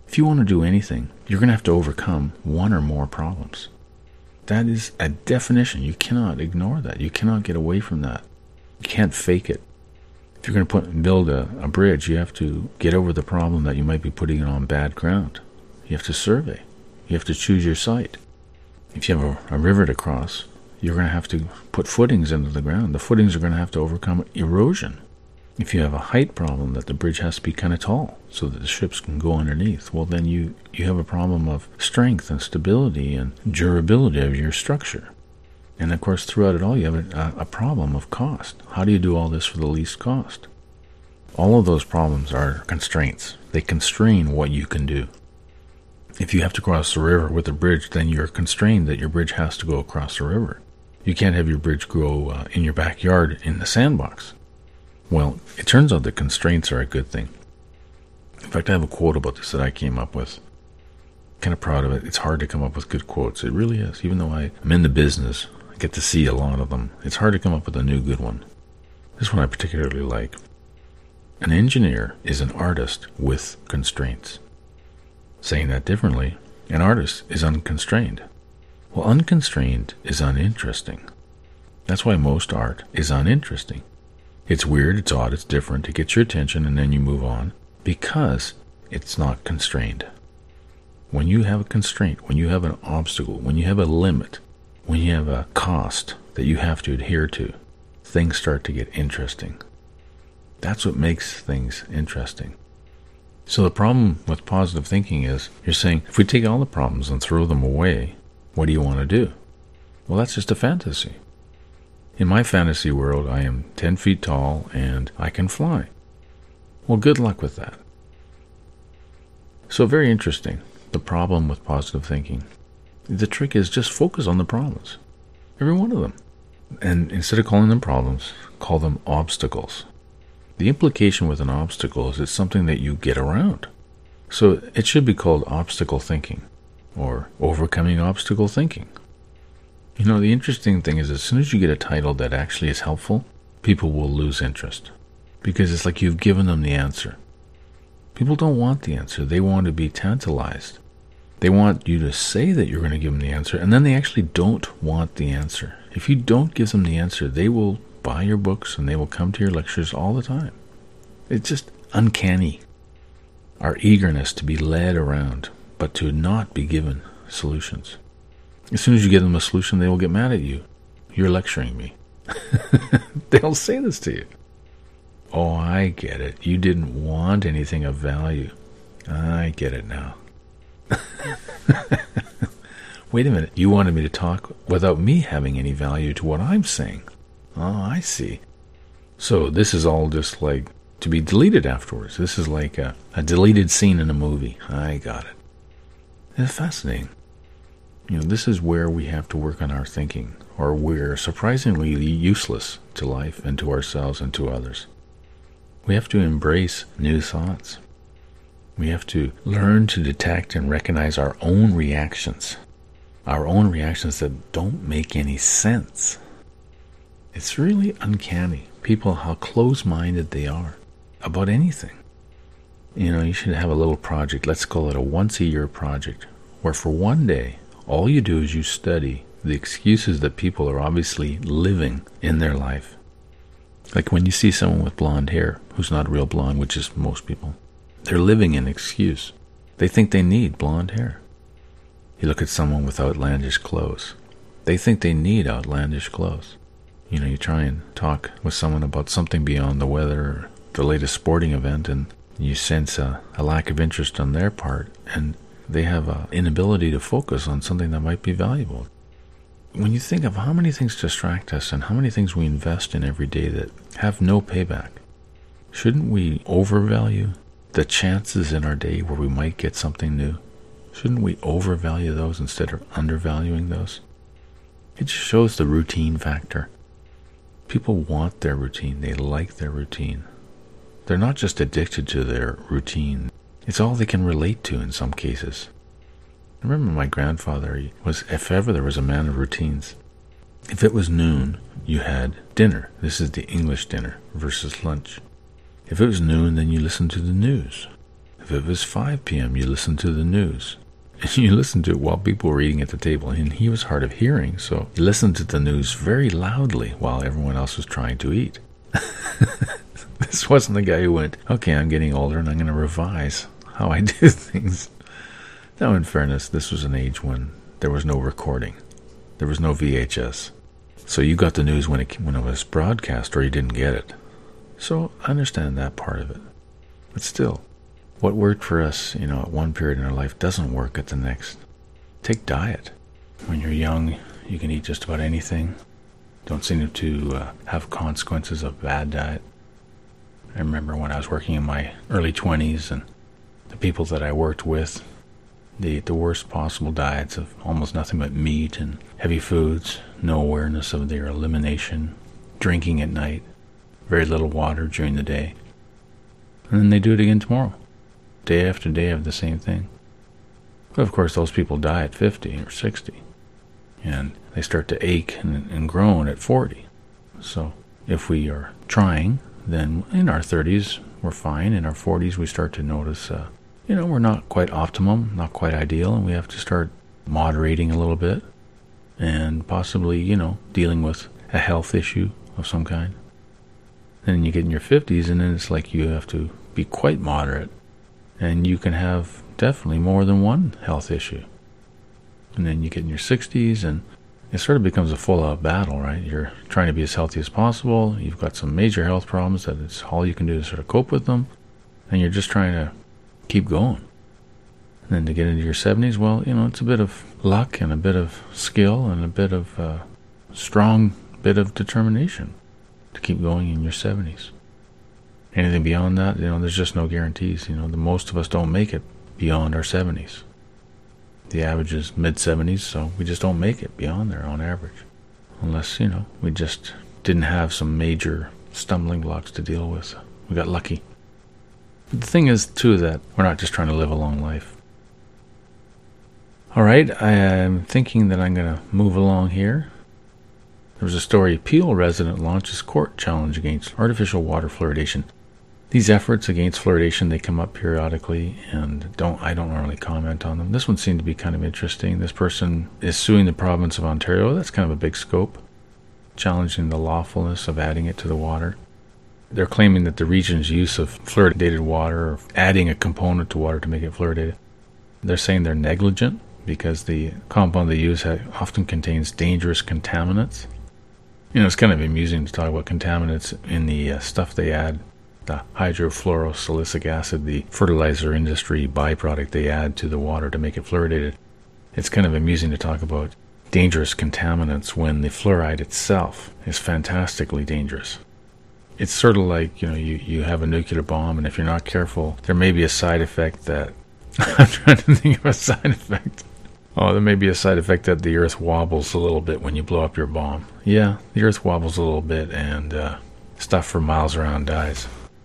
If you want to do anything, you're going to have to overcome one or more problems. That is a definition. You cannot ignore that. You cannot get away from that. You can't fake it. If you're going to build a bridge, you have to get over the problem that you might be putting it on bad ground. You have to survey. You have to choose your site. If you have a river to cross, you're going to have to put footings into the ground. The footings are going to have to overcome erosion. If you have a height problem that the bridge has to be kind of tall so that the ships can go underneath, well, then you have a problem of strength and stability and durability of your structure. And of course, throughout it all, you have a problem of cost. How do you do all this for the least cost? All of those problems are constraints. They constrain what you can do. If you have to cross the river with a bridge, then you're constrained that your bridge has to go across the river. You can't have your bridge go in your backyard in the sandbox. Well, it turns out that constraints are a good thing. In fact, I have a quote about this that I came up with. Kind of proud of it. It's hard to come up with good quotes. It really is. Even though I'm in the business, I get to see a lot of them. It's hard to come up with a new good one. This one I particularly like. An engineer is an artist with constraints. Saying that differently, an artist is unconstrained. Well, unconstrained is uninteresting. That's why most art is uninteresting. It's weird, it's odd, it's different. It gets your attention and then you move on because it's not constrained. When you have a constraint, when you have an obstacle, when you have a limit, when you have a cost that you have to adhere to, things start to get interesting. That's what makes things interesting. So the problem with positive thinking is you're saying, if we take all the problems and throw them away, what do you want to do? Well, that's just a fantasy. In my fantasy world, I am 10 feet tall and I can fly. Well, good luck with that. So very interesting, the problem with positive thinking. The trick is just focus on the problems, every one of them. And instead of calling them problems, call them obstacles. The implication with an obstacle is it's something that you get around. So it should be called obstacle thinking or overcoming obstacle thinking. You know, the interesting thing is as soon as you get a title that actually is helpful, people will lose interest because it's like you've given them the answer. People don't want the answer. They want to be tantalized. They want you to say that you're going to give them the answer, and then they actually don't want the answer. If you don't give them the answer, they will buy your books and they will come to your lectures all the time. It's just uncanny. Our eagerness to be led around, but to not be given solutions. As soon as you give them a solution, they will get mad at you. You're lecturing me. They'll say this to you. Oh, I get it. You didn't want anything of value. I get it now. Wait a minute. You wanted me to talk without me having any value to what I'm saying. Oh, I see. So this is all just like to be deleted afterwards. This is like a deleted scene in a movie. I got it. It's fascinating. You know, this is where we have to work on our thinking, or we're surprisingly useless to life and to ourselves and to others. We have to embrace new thoughts. We have to learn to detect and recognize our own reactions that don't make any sense. It's really uncanny, people, how close-minded they are about anything. You know, you should have a little project, let's call it a once-a-year project, where for one day, all you do is you study the excuses that people are obviously living in their life. Like when you see someone with blonde hair, who's not real blonde, which is most people, they're living an excuse. They think they need blonde hair. You look at someone with outlandish clothes. They think they need outlandish clothes. You know, you try and talk with someone about something beyond the weather or the latest sporting event, and you sense a lack of interest on their part, and they have an inability to focus on something that might be valuable. When you think of how many things distract us and how many things we invest in every day that have no payback, shouldn't we overvalue the chances in our day where we might get something new? Shouldn't we overvalue those instead of undervaluing those? It just shows the routine factor. People want their routine. They like their routine. They're not just addicted to their routine. It's all they can relate to in some cases. I remember my grandfather, if ever there was a man of routines, if it was noon, you had dinner. This is the English dinner versus lunch. If it was noon, then you listened to the news. If If it was 5 p.m., you listened to the news. And you listened to it while people were eating at the table. And he was hard of hearing, so he listened to the news very loudly while everyone else was trying to eat. This wasn't the guy who went, okay, I'm getting older and I'm going to revise how I do things. Now, in fairness, this was an age when there was no recording. There was no VHS. So you got the news when it was broadcast, or you didn't get it. So I understand that part of it. But still, what worked for us, at one period in our life doesn't work at the next. Take diet. When you're young, you can eat just about anything. Don't seem to have consequences of bad diet. I remember when I was working in my early 20s, and the people that I worked with, the worst possible diets of almost nothing but meat and heavy foods, no awareness of their elimination, drinking at night, very little water during the day. And then they do it again tomorrow, day after day of the same thing. But of course, those people die at 50 or 60, and they start to ache and groan at 40. So if we are trying, then in our 30s, we're fine. In our 40s, we start to notice we're not quite optimum, not quite ideal, and we have to start moderating a little bit and possibly, dealing with a health issue of some kind. Then you get in your 50s, and then it's like you have to be quite moderate, and you can have definitely more than one health issue. And then you get in your 60s, and it sort of becomes a full-out battle, right? You're trying to be as healthy as possible. You've got some major health problems that it's all you can do to sort of cope with them, and you're just trying to keep going. And then to get into your 70s, well, it's a bit of luck and a bit of skill and a bit of strong bit of determination to keep going in your 70s. Anything beyond that, there's just no guarantees. The most of us don't make it beyond our 70s. The average is mid-70s, so we just don't make it beyond there on average. Unless, we just didn't have some major stumbling blocks to deal with. We got lucky. The thing is, too, that we're not just trying to live a long life. All right, I am thinking that I'm going to move along here. There was a story, Peel resident launches court challenge against artificial water fluoridation. These efforts against fluoridation, they come up periodically, and I don't normally comment on them. This one seemed to be kind of interesting. This person is suing the province of Ontario. That's kind of a big scope, challenging the lawfulness of adding it to the water. They're claiming that the region's use of fluoridated water, or adding a component to water to make it fluoridated, they're saying they're negligent because the compound they use often contains dangerous contaminants. It's kind of amusing to talk about contaminants in the stuff they add, the hydrofluorosilicic acid, the fertilizer industry byproduct they add to the water to make it fluoridated. It's kind of amusing to talk about dangerous contaminants when the fluoride itself is fantastically dangerous. It's sort of like, you have a nuclear bomb, and if you're not careful, there may be a side effect that... I'm trying to think of a side effect. Oh, there may be a side effect that the earth wobbles a little bit when you blow up your bomb. Yeah, the earth wobbles a little bit, and stuff for miles around dies.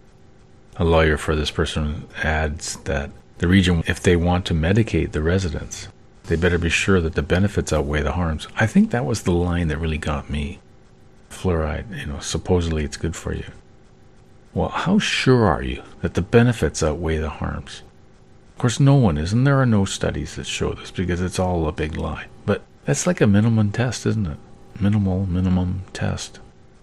A lawyer for this person adds that the region, if they want to medicate the residents, they better be sure that the benefits outweigh the harms. I think that was the line that really got me. Fluoride, supposedly it's good for you. Well, how sure are you that the benefits outweigh the harms? Of course, no one is, and there are no studies that show this because it's all a big lie. But that's like a minimum test, isn't it? Minimum test.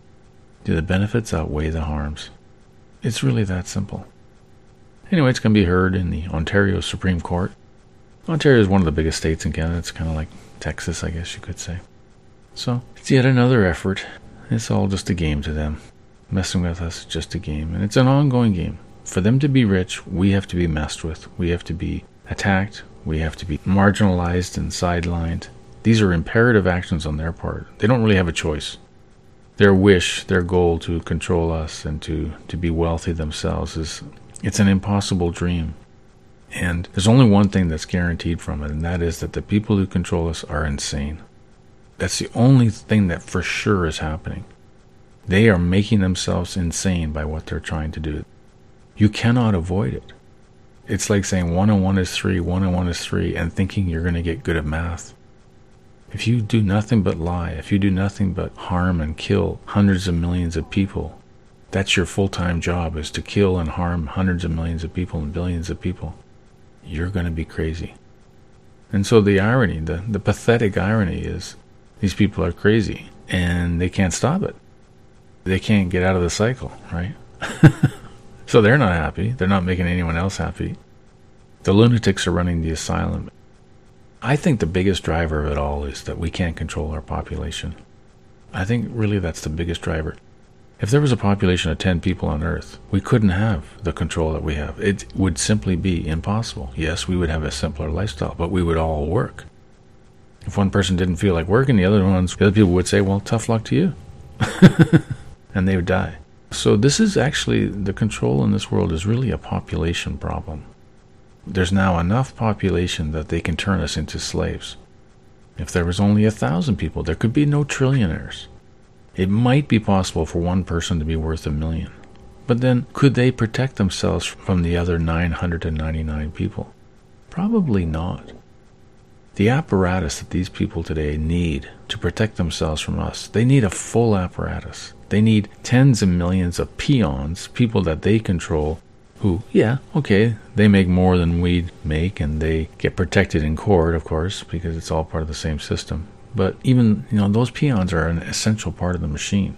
Do the benefits outweigh the harms? It's really that simple. Anyway, it's going to be heard in the Ontario Supreme Court. Ontario is one of the biggest states in Canada. It's kind of like Texas, I guess you could say. So, it's yet another effort. It's all just a game to them. Messing with us is just a game, and it's an ongoing game. For them to be rich, we have to be messed with. We have to be attacked. We have to be marginalized and sidelined. These are imperative actions on their part. They don't really have a choice. Their wish, their goal to control us and to be wealthy themselves it's an impossible dream. And there's only one thing that's guaranteed from it, and that is that the people who control us are insane. That's the only thing that for sure is happening. They are making themselves insane by what they're trying to do. You cannot avoid it. It's like saying 1 and 1 is 3, 1 and 1 is 3, and thinking you're going to get good at math. If you do nothing but lie, if you do nothing but harm and kill hundreds of millions of people, that's your full-time job, is to kill and harm hundreds of millions of people and billions of people, you're going to be crazy. And so the irony, the pathetic irony is these people are crazy and they can't stop it. They can't get out of the cycle, right? So they're not happy. They're not making anyone else happy. The lunatics are running the asylum. I think the biggest driver of it all is that we can't control our population. I think really that's the biggest driver. If there was a population of 10 people on Earth, we couldn't have the control that we have. It would simply be impossible. Yes, we would have a simpler lifestyle, but we would all work. If one person didn't feel like working, the other people would say, well, tough luck to you. And they would die. So this is actually, the control in this world is really a population problem. There's now enough population that they can turn us into slaves. If there was only 1,000 people, there could be no trillionaires. It might be possible for one person to be worth 1 million. But then, could they protect themselves from the other 999 people? Probably not. The apparatus that these people today need to protect themselves from us, they need a full apparatus. They need tens of millions of peons, people that they control, who, yeah, okay, they make more than we make, and they get protected in court, of course, because it's all part of the same system. But even, those peons are an essential part of the machine.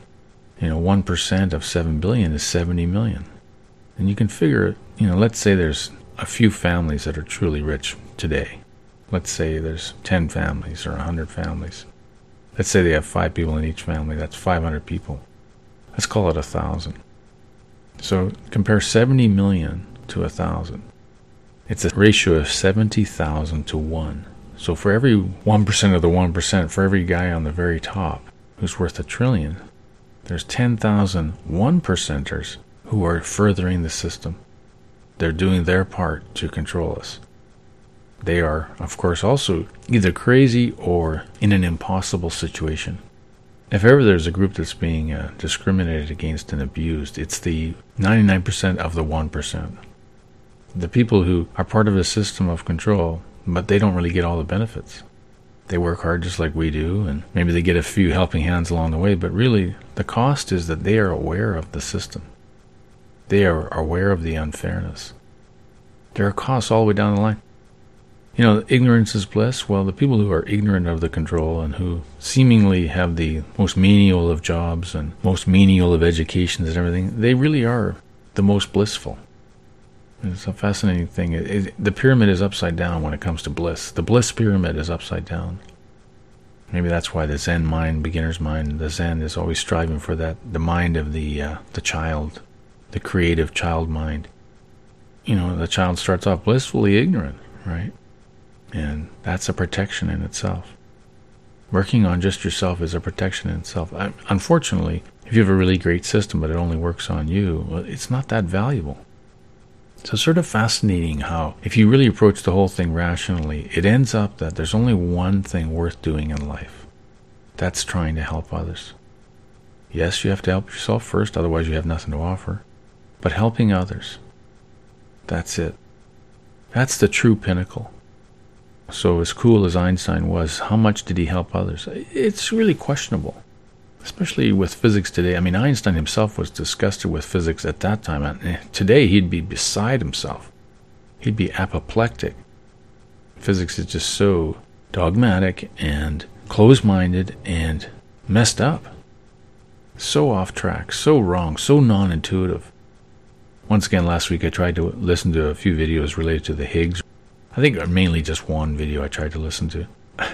1% of 7 billion is 70 million. And you can figure, let's say there's a few families that are truly rich today. Let's say there's 10 families or 100 families. Let's say they have 5 people in each family. That's 500 people. Let's call it 1,000. So compare 70 million to 1,000. It's a ratio of 70,000 to 1. So for every 1% of the 1%, for every guy on the very top who's worth $1 trillion, there's 10,000 1%ers who are furthering the system. They're doing their part to control us. They are, of course, also either crazy or in an impossible situation. If ever there's a group that's being discriminated against and abused, it's the 99% of the 1%. The people who are part of a system of control, but they don't really get all the benefits. They work hard just like we do, and maybe they get a few helping hands along the way, but really the cost is that they are aware of the system. They are aware of the unfairness. There are costs all the way down the line. Ignorance is bliss. Well, the people who are ignorant of the control and who seemingly have the most menial of jobs and most menial of educations and everything, they really are the most blissful. It's a fascinating thing. The pyramid is upside down when it comes to bliss. The bliss pyramid is upside down. Maybe that's why the Zen mind, beginner's mind, the Zen is always striving for that, the mind of the child, the creative child mind. The child starts off blissfully ignorant, right? And that's a protection in itself. Working on just yourself is a protection in itself. Unfortunately, if you have a really great system but it only works on you, well, it's not that valuable. So it's sort of fascinating how, if you really approach the whole thing rationally, it ends up that there's only one thing worth doing in life. That's trying to help others. Yes, you have to help yourself first, otherwise you have nothing to offer. But helping others, that's it. That's the true pinnacle. So as cool as Einstein was, how much did he help others? It's really questionable, especially with physics today. I mean, Einstein himself was disgusted with physics at that time. And today, he'd be beside himself. He'd be apoplectic. Physics is just so dogmatic and closed-minded and messed up. So off track, so wrong, so non-intuitive. Once again, last week I tried to listen to a few videos related to the Higgs. I think mainly just one video I tried to listen to.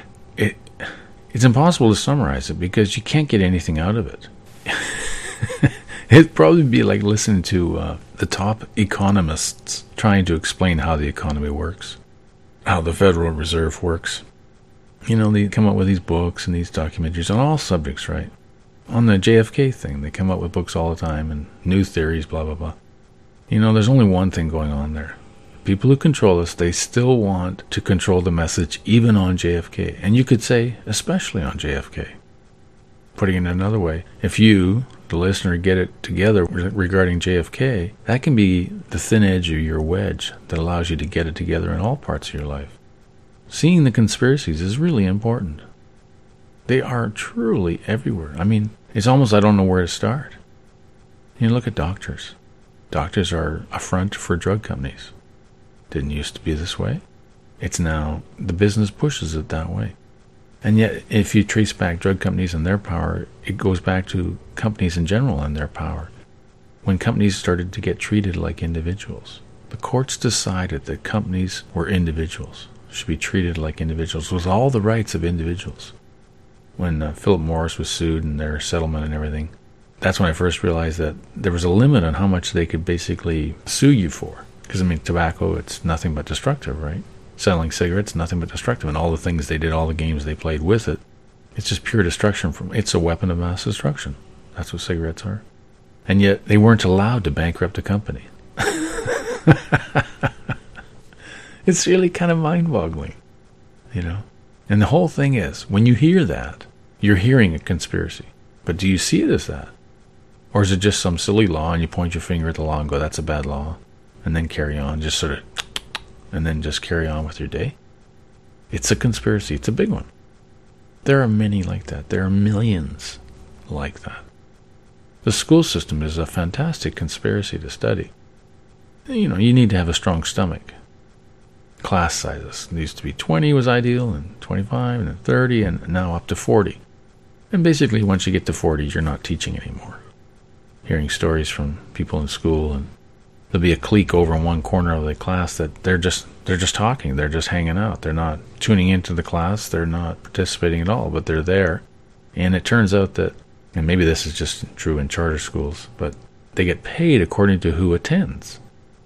It's impossible to summarize it because you can't get anything out of it. It'd probably be like listening to the top economists trying to explain how the economy works, how the Federal Reserve works. They come up with these books and these documentaries on all subjects, right? On the JFK thing, they come up with books all the time and new theories, blah, blah, blah. There's only one thing going on there. People who control us, they still want to control the message even on JFK. And you could say, especially on JFK. Putting it another way, if you, the listener, get it together regarding JFK, that can be the thin edge of your wedge that allows you to get it together in all parts of your life. Seeing the conspiracies is really important. They are truly everywhere. I mean, it's almost I don't know where to start. You look at doctors. Doctors are a front for drug companies. Didn't used to be this way. It's now, the business pushes it that way. And yet, if you trace back drug companies and their power, it goes back to companies in general and their power. When companies started to get treated like individuals, the courts decided that companies were individuals, should be treated like individuals with all the rights of individuals. When Philip Morris was sued and their settlement and everything, that's when I first realized that there was a limit on how much they could basically sue you for. Because, tobacco, it's nothing but destructive, right? Selling cigarettes, nothing but destructive. And all the things they did, all the games they played with it, it's just pure destruction. It's a weapon of mass destruction. That's what cigarettes are. And yet, they weren't allowed to bankrupt a company. It's really kind of mind-boggling, And the whole thing is, when you hear that, you're hearing a conspiracy. But do you see it as that? Or is it just some silly law and you point your finger at the law and go, that's a bad law, and then carry on, just sort of, and then just carry on with your day? It's a conspiracy. It's a big one. There are many like that. There are millions like that. The school system is a fantastic conspiracy to study. You need to have a strong stomach. Class sizes. It used to be 20 was ideal, and 25, and then 30, and now up to 40. And basically, once you get to 40, you're not teaching anymore. Hearing stories from people in school, and there'll be a clique over in one corner of the class that they're just talking, they're just hanging out. They're not tuning into the class, they're not participating at all, but they're there. And it turns out that, and maybe this is just true in charter schools, but they get paid according to who attends.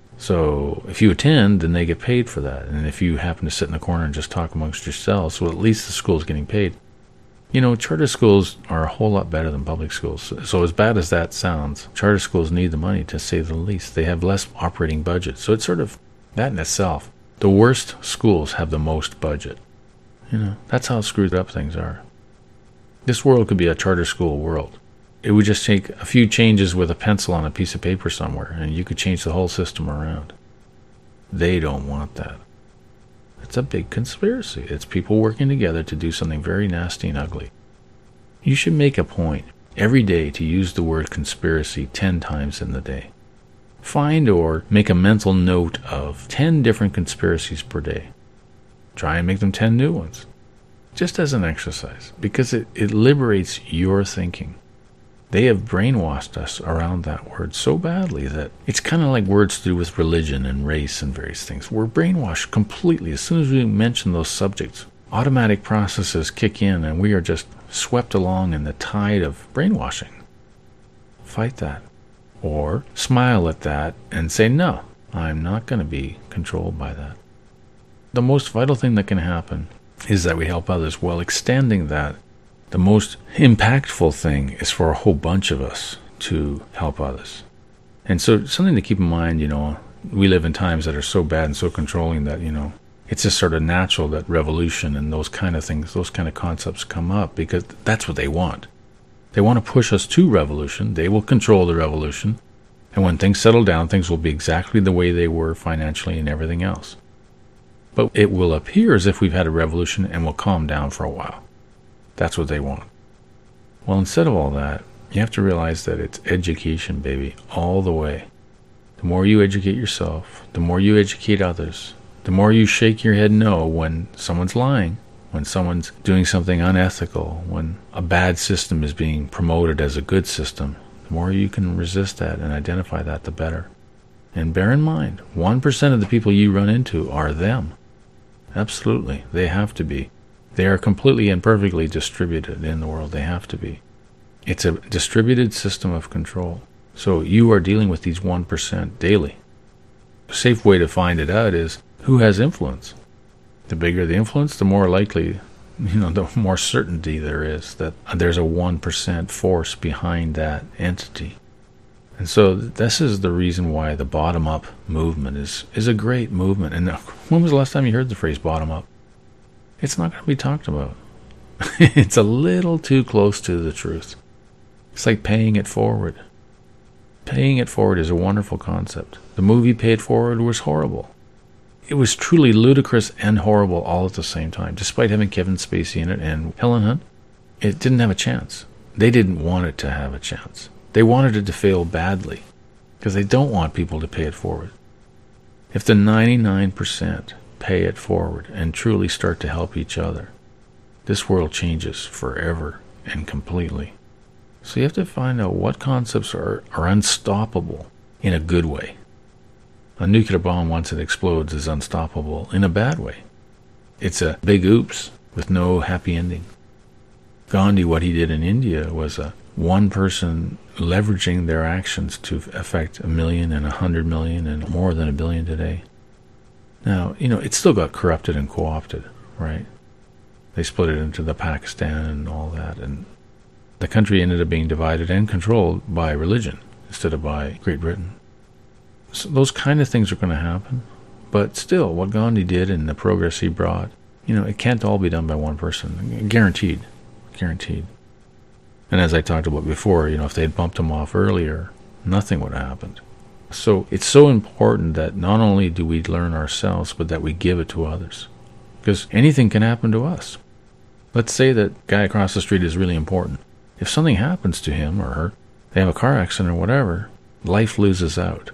So if you attend, then they get paid for that. And if you happen to sit in the corner and just talk amongst yourselves, well, at least the school's getting paid. Charter schools are a whole lot better than public schools. So as bad as that sounds, charter schools need the money, to say the least. They have less operating budget. So it's sort of that in itself. The worst schools have the most budget. That's how screwed up things are. This world could be a charter school world. It would just take a few changes with a pencil on a piece of paper somewhere, and you could change the whole system around. They don't want that. It's a big conspiracy. It's people working together to do something very nasty and ugly. You should make a point every day to use the word conspiracy 10 times in the day. Find or make a mental note of 10 different conspiracies per day. Try and make them 10 new ones. Just as an exercise, because it liberates your thinking. They have brainwashed us around that word so badly that it's kind of like words to do with religion and race and various things. We're brainwashed completely. As soon as we mention those subjects, automatic processes kick in and we are just swept along in the tide of brainwashing. Fight that. Or smile at that and say, no, I'm not going to be controlled by that. The most vital thing that can happen is that we help others while extending that. The most impactful thing is for a whole bunch of us to help others. And so something to keep in mind, we live in times that are so bad and so controlling that, it's just sort of natural that revolution and those kind of things, those kind of concepts come up because that's what they want. They want to push us to revolution. They will control the revolution. And when things settle down, things will be exactly the way they were financially and everything else. But it will appear as if we've had a revolution and will calm down for a while. That's what they want. Well, instead of all that, you have to realize that it's education, baby, all the way. The more you educate yourself, the more you educate others, the more you shake your head no when someone's lying, when someone's doing something unethical, when a bad system is being promoted as a good system, the more you can resist that and identify that, the better. And bear in mind, 1% of the people you run into are them. Absolutely, they have to be. They are completely and perfectly distributed in the world. They have to be. It's a distributed system of control. So you are dealing with these 1% daily. A safe way to find it out is who has influence. The bigger the influence, the more likely, the more certainty there is that there's a 1% force behind that entity. And so this is the reason why the bottom-up movement is a great movement. And when was the last time you heard the phrase bottom-up? It's not going to be talked about. It's a little too close to the truth. It's like paying it forward. Paying it forward is a wonderful concept. The movie Pay It Forward was horrible. It was truly ludicrous and horrible all at the same time. Despite having Kevin Spacey in it and Helen Hunt, it didn't have a chance. They didn't want it to have a chance. They wanted it to fail badly because they don't want people to pay it forward. If the 99% pay it forward and truly start to help each other, this world changes forever and completely. So you have to find out what concepts are unstoppable in a good way. A nuclear bomb, once it explodes, is unstoppable in a bad way. It's a big oops with no happy ending. Gandhi, what he did in India was one person leveraging their actions to affect 1 million and 100 million and more than 1 billion today. Now, it still got corrupted and co-opted, right? They split it into the Pakistan and all that, and the country ended up being divided and controlled by religion instead of by Great Britain. So those kind of things are going to happen, but still, what Gandhi did and the progress he brought, it can't all be done by one person. Guaranteed. And as I talked about before, if they had bumped him off earlier, nothing would have happened. So it's so important that not only do we learn ourselves, but that we give it to others. Because anything can happen to us. Let's say that guy across the street is really important. If something happens to him or her, they have a car accident or whatever, life loses out.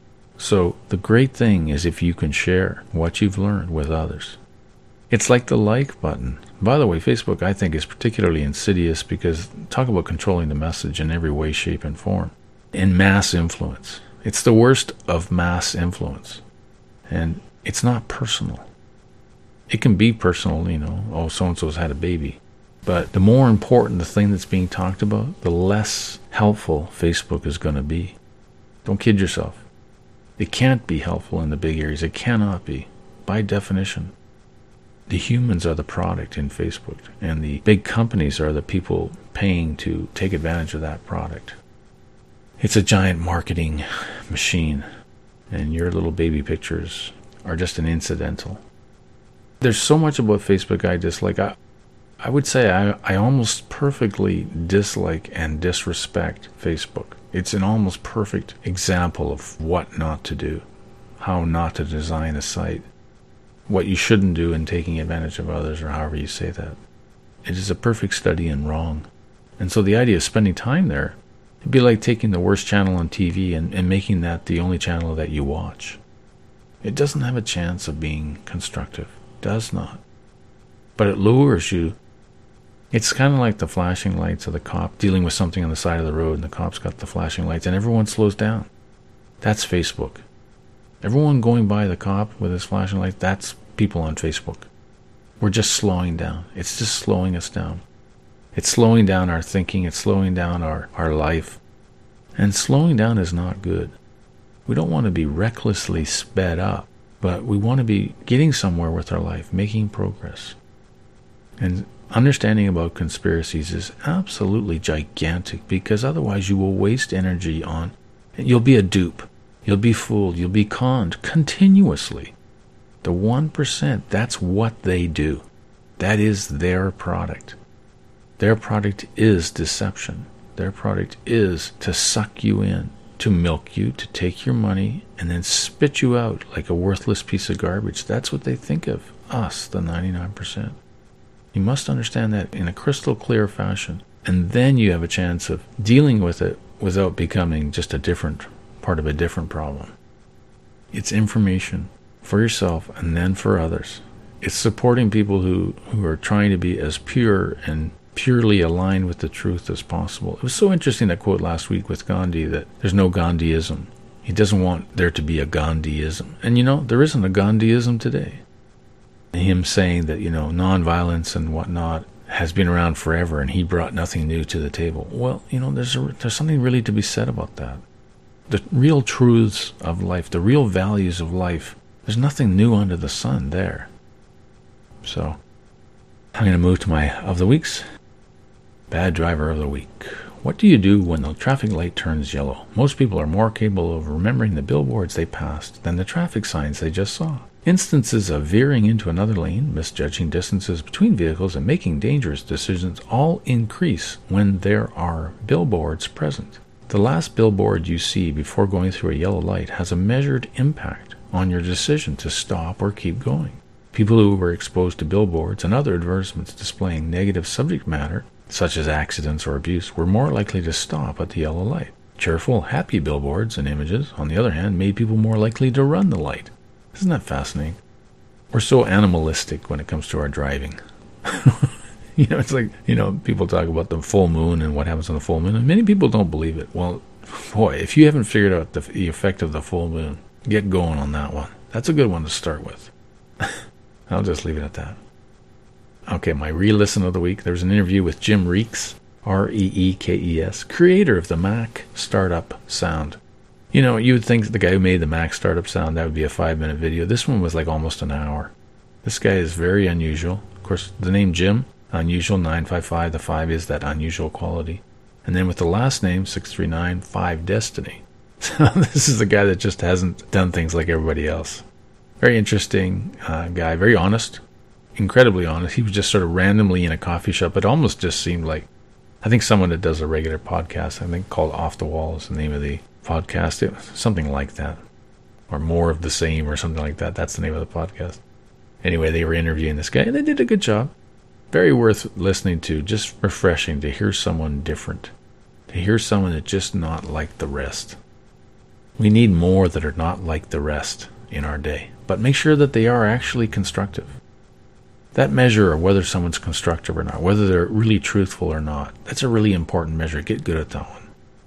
So the great thing is if you can share what you've learned with others. It's like the like button. By the way, Facebook, I think, is particularly insidious because talk about controlling the message in every way, shape, and form. And mass influence. It's the worst of mass influence. And it's not personal. It can be personal, oh, so-and-so's had a baby. But the more important the thing that's being talked about, the less helpful Facebook is going to be. Don't kid yourself. It can't be helpful in the big areas. It cannot be, by definition. The humans are the product in Facebook, and the big companies are the people paying to take advantage of that product. It's a giant marketing machine, and your little baby pictures are just an incidental. There's so much about Facebook I dislike. I would say I almost perfectly dislike and disrespect Facebook. It's an almost perfect example of what not to do, how not to design a site, what you shouldn't do in taking advantage of others, or however you say that. It is a perfect study in wrong. And so the idea of spending time there, it'd be like taking the worst channel on TV and making that the only channel that you watch. It doesn't have a chance of being constructive. It does not. But it lures you. It's kind of like the flashing lights of the cop dealing with something on the side of the road, and the cop's got the flashing lights, and everyone slows down. That's Facebook. Everyone going by the cop with his flashing light, that's people on Facebook. We're just slowing down. It's just slowing us down. It's slowing down our thinking. It's slowing down our life. And slowing down is not good. We don't want to be recklessly sped up, but we want to be getting somewhere with our life, making progress. And understanding about conspiracies is absolutely gigantic, because otherwise you will waste energy on, you'll be a dupe. You'll be fooled. You'll be conned continuously. The 1%, that's what they do. That is their product. Their product is deception. Their product is to suck you in, to milk you, to take your money, and then spit you out like a worthless piece of garbage. That's what they think of us, the 99%. You must understand that in a crystal clear fashion. And then you have a chance of dealing with it without becoming just a different part of a different problem. It's information for yourself and then for others. It's supporting people who are trying to be as pure and purely aligned with the truth as possible. It was so interesting, that quote last week with Gandhi, that there's no Gandhiism. He doesn't want there to be a Gandhiism. And there isn't a Gandhiism today. Him saying that, nonviolence and whatnot has been around forever and he brought nothing new to the table. Well, there's something really to be said about that. The real truths of life, the real values of life, there's nothing new under the sun there. So, I'm going to move to my of the weeks. Bad driver of the week. What do you do when the traffic light turns yellow? Most people are more capable of remembering the billboards they passed than the traffic signs they just saw. Instances of veering into another lane, misjudging distances between vehicles, and making dangerous decisions all increase when there are billboards present. The last billboard you see before going through a yellow light has a measured impact on your decision to stop or keep going. People who were exposed to billboards and other advertisements displaying negative subject matter such as accidents or abuse, were more likely to stop at the yellow light. Cheerful, happy billboards and images, on the other hand, made people more likely to run the light. Isn't that fascinating? We're so animalistic when it comes to our driving. It's like, people talk about the full moon and what happens on the full moon, and many people don't believe it. Well, boy, if you haven't figured out the effect of the full moon, get going on that one. That's a good one to start with. I'll just leave it at that. Okay, my re-listen of the week. There's an interview with Jim Reekes, Reekes, creator of the Mac Startup Sound. You would think the guy who made the Mac Startup Sound, that would be a 5-minute video. This one was like almost an hour. This guy is very unusual. Of course, the name Jim, unusual, 955. The 5 is that unusual quality. And then with the last name, 639, 5 Destiny. So this is the guy that just hasn't done things like everybody else. Very interesting guy, very honest, incredibly honest. He was just sort of randomly in a coffee shop. It almost just seemed like, I think someone that does a regular podcast, I think called Off the Wall is the name of the podcast. Something like that. Or More of the Same or something like that. That's the name of the podcast. Anyway, they were interviewing this guy and they did a good job. Very worth listening to. Just refreshing to hear someone different. To hear someone that's just not like the rest. We need more that are not like the rest in our day. But make sure that they are actually constructive. That measure of whether someone's constructive or not, whether they're really truthful or not, that's a really important measure. Get good at that one.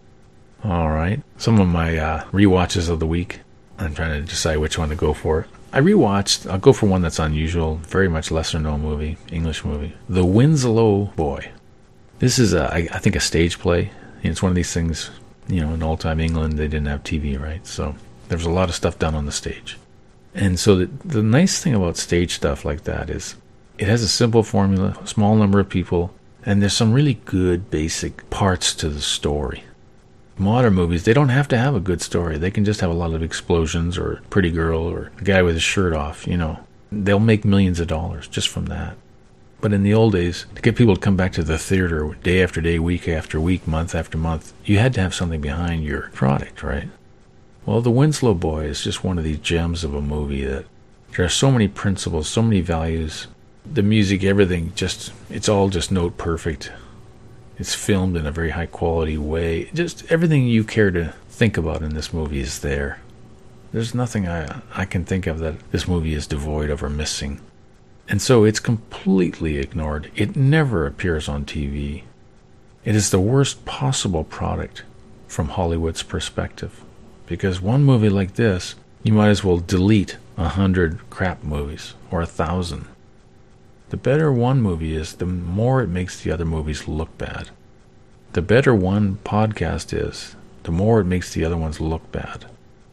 All right. Some of my rewatches of the week. I'm trying to decide which one to go for. I'll go for one that's unusual, very much lesser known movie, English movie. The Winslow Boy. This is, I think, a stage play. It's one of these things, in old-time England, they didn't have TV, right? So there was a lot of stuff done on the stage. And so the nice thing about stage stuff like that is it has a simple formula, a small number of people, and there's some really good basic parts to the story. Modern movies, they don't have to have a good story. They can just have a lot of explosions or a pretty girl or a guy with his shirt off, They'll make millions of dollars just from that. But in the old days, to get people to come back to the theater day after day, week after week, month after month, you had to have something behind your product, right? Well, The Winslow Boy is just one of these gems of a movie that there are so many principles, so many values. The music, everything, it's all just note perfect. It's filmed in a very high quality way. Just everything you care to think about in this movie is there. There's nothing I can think of that this movie is devoid of or missing. And so it's completely ignored. It never appears on TV. It is the worst possible product from Hollywood's perspective. Because one movie like this, you might as well delete 100 crap movies or 1,000. The better one movie is, the more it makes the other movies look bad. The better one podcast is, the more it makes the other ones look bad.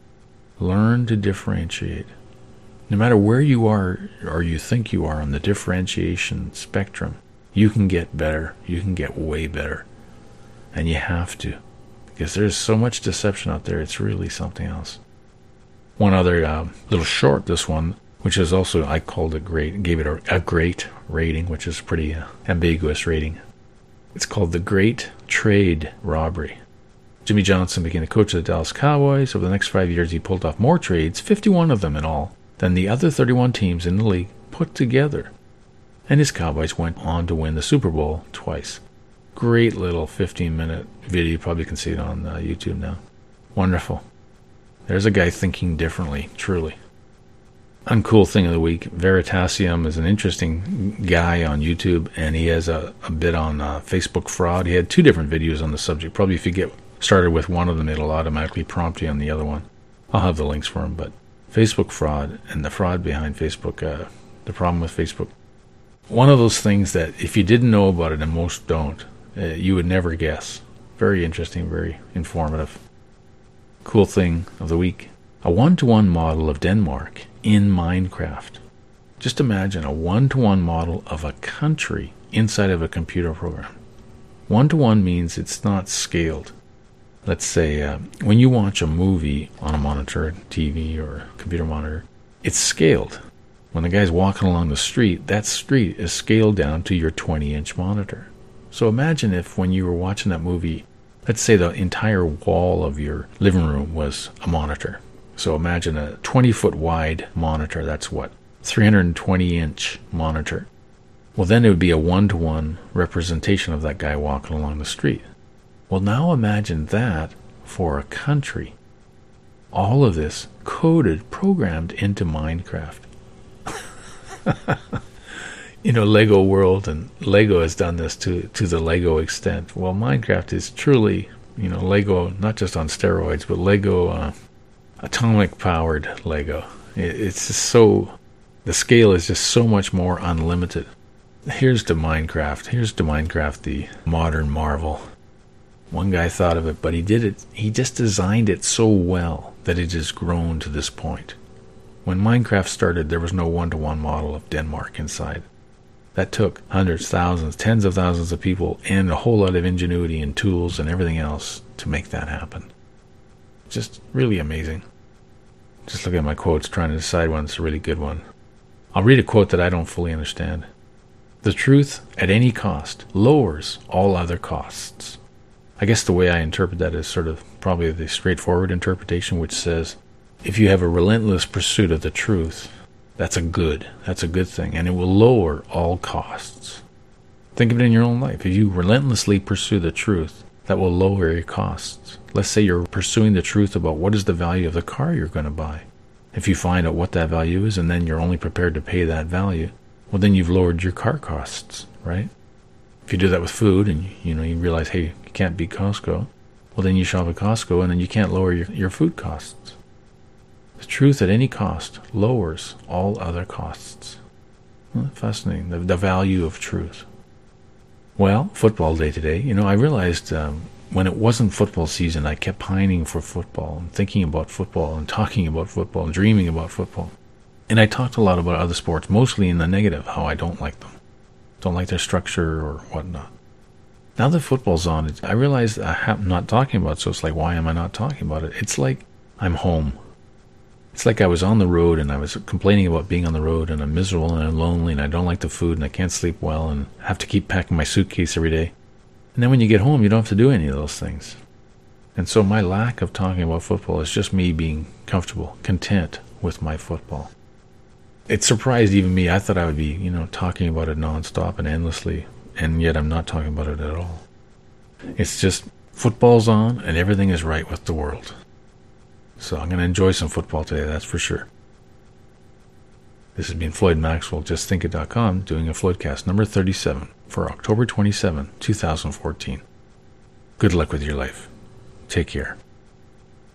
Learn to differentiate. No matter where you are or you think you are on the differentiation spectrum, you can get better. You can get way better. And you have to. Because there's so much deception out there, it's really something else. One other little short, this one, which is also, I called it great, gave it a great rating, which is a pretty ambiguous rating. It's called The Great Trade Robbery. Jimmy Johnson became the coach of the Dallas Cowboys. Over the next 5 years, he pulled off more trades, 51 of them in all, than the other 31 teams in the league put together. And his Cowboys went on to win the Super Bowl twice. Great little 15-minute video. You probably can see it on YouTube now. Wonderful. There's a guy thinking differently, truly. Uncool thing of the week. Veritasium is an interesting guy on YouTube, and he has a bit on Facebook fraud. He had 2 different videos on the subject. Probably if you get started with one of them, it'll automatically prompt you on the other one. I'll have the links for him, but Facebook fraud and the fraud behind Facebook, the problem with Facebook. One of those things that if you didn't know about it, and most don't, you would never guess. Very interesting, very informative. Cool thing of the week. A 1-to-1 model of Denmark in Minecraft. Just imagine a 1-to-1 model of a country inside of a computer program. 1-to-1 means it's not scaled. Let's say when you watch a movie on a monitor, TV or computer monitor, it's scaled. When the guy's walking along the street, that street is scaled down to your 20-inch monitor. So imagine if when you were watching that movie, let's say the entire wall of your living room was a monitor. So imagine a 20-foot wide monitor. That's what? 320-inch monitor. Well, then it would be a one-to-one representation of that guy walking along the street. Well, now imagine that for a country. All of this coded, programmed into Minecraft. Lego World and Lego has done this to the Lego extent. Well, Minecraft is truly, Lego, not just on steroids, but Lego, atomic-powered Lego. It's just so, the scale is just so much more unlimited. Here's to Minecraft. Here's to Minecraft, the modern marvel. One guy thought of it, but he did it. He just designed it so well that it has grown to this point. When Minecraft started, there was no one-to-one model of Denmark inside. That took hundreds, thousands, tens of thousands of people and a whole lot of ingenuity and tools and everything else to make that happen. Just really amazing. Just look at my quotes, trying to decide one's a really good one. I'll read a quote that I don't fully understand. The truth, at any cost, lowers all other costs. I guess the way I interpret that is sort of probably the straightforward interpretation, which says, if you have a relentless pursuit of the truth, that's a good thing, and it will lower all costs. Think of it in your own life. If you relentlessly pursue the truth, that will lower your costs. Let's say you're pursuing the truth about what is the value of the car you're going to buy. If you find out what that value is, and then you're only prepared to pay that value, well, then you've lowered your car costs, right? If you do that with food, and you realize, hey, you can't beat Costco, well, then you shop at Costco, and then you can't lower your food costs. The truth at any cost lowers all other costs. Well, fascinating, the value of truth. Well, football day today. I realized when it wasn't football season, I kept pining for football and thinking about football and talking about football and dreaming about football. And I talked a lot about other sports, mostly in the negative, how I don't like them. Don't like their structure or whatnot. Now that football's on, I realized I'm not talking about it, so it's like, why am I not talking about it? It's like I'm home. It's like I was on the road and I was complaining about being on the road and I'm miserable and I'm lonely and I don't like the food and I can't sleep well and have to keep packing my suitcase every day. And then when you get home, you don't have to do any of those things. And so my lack of talking about football is just me being comfortable, content with my football. It surprised even me. I thought I would be, talking about it nonstop and endlessly, and yet I'm not talking about it at all. It's just football's on and everything is right with the world. So I'm going to enjoy some football today, that's for sure. This has been Floyd Maxwell, JustThinkIt.com, doing a Floydcast number 37 for October 27, 2014. Good luck with your life. Take care.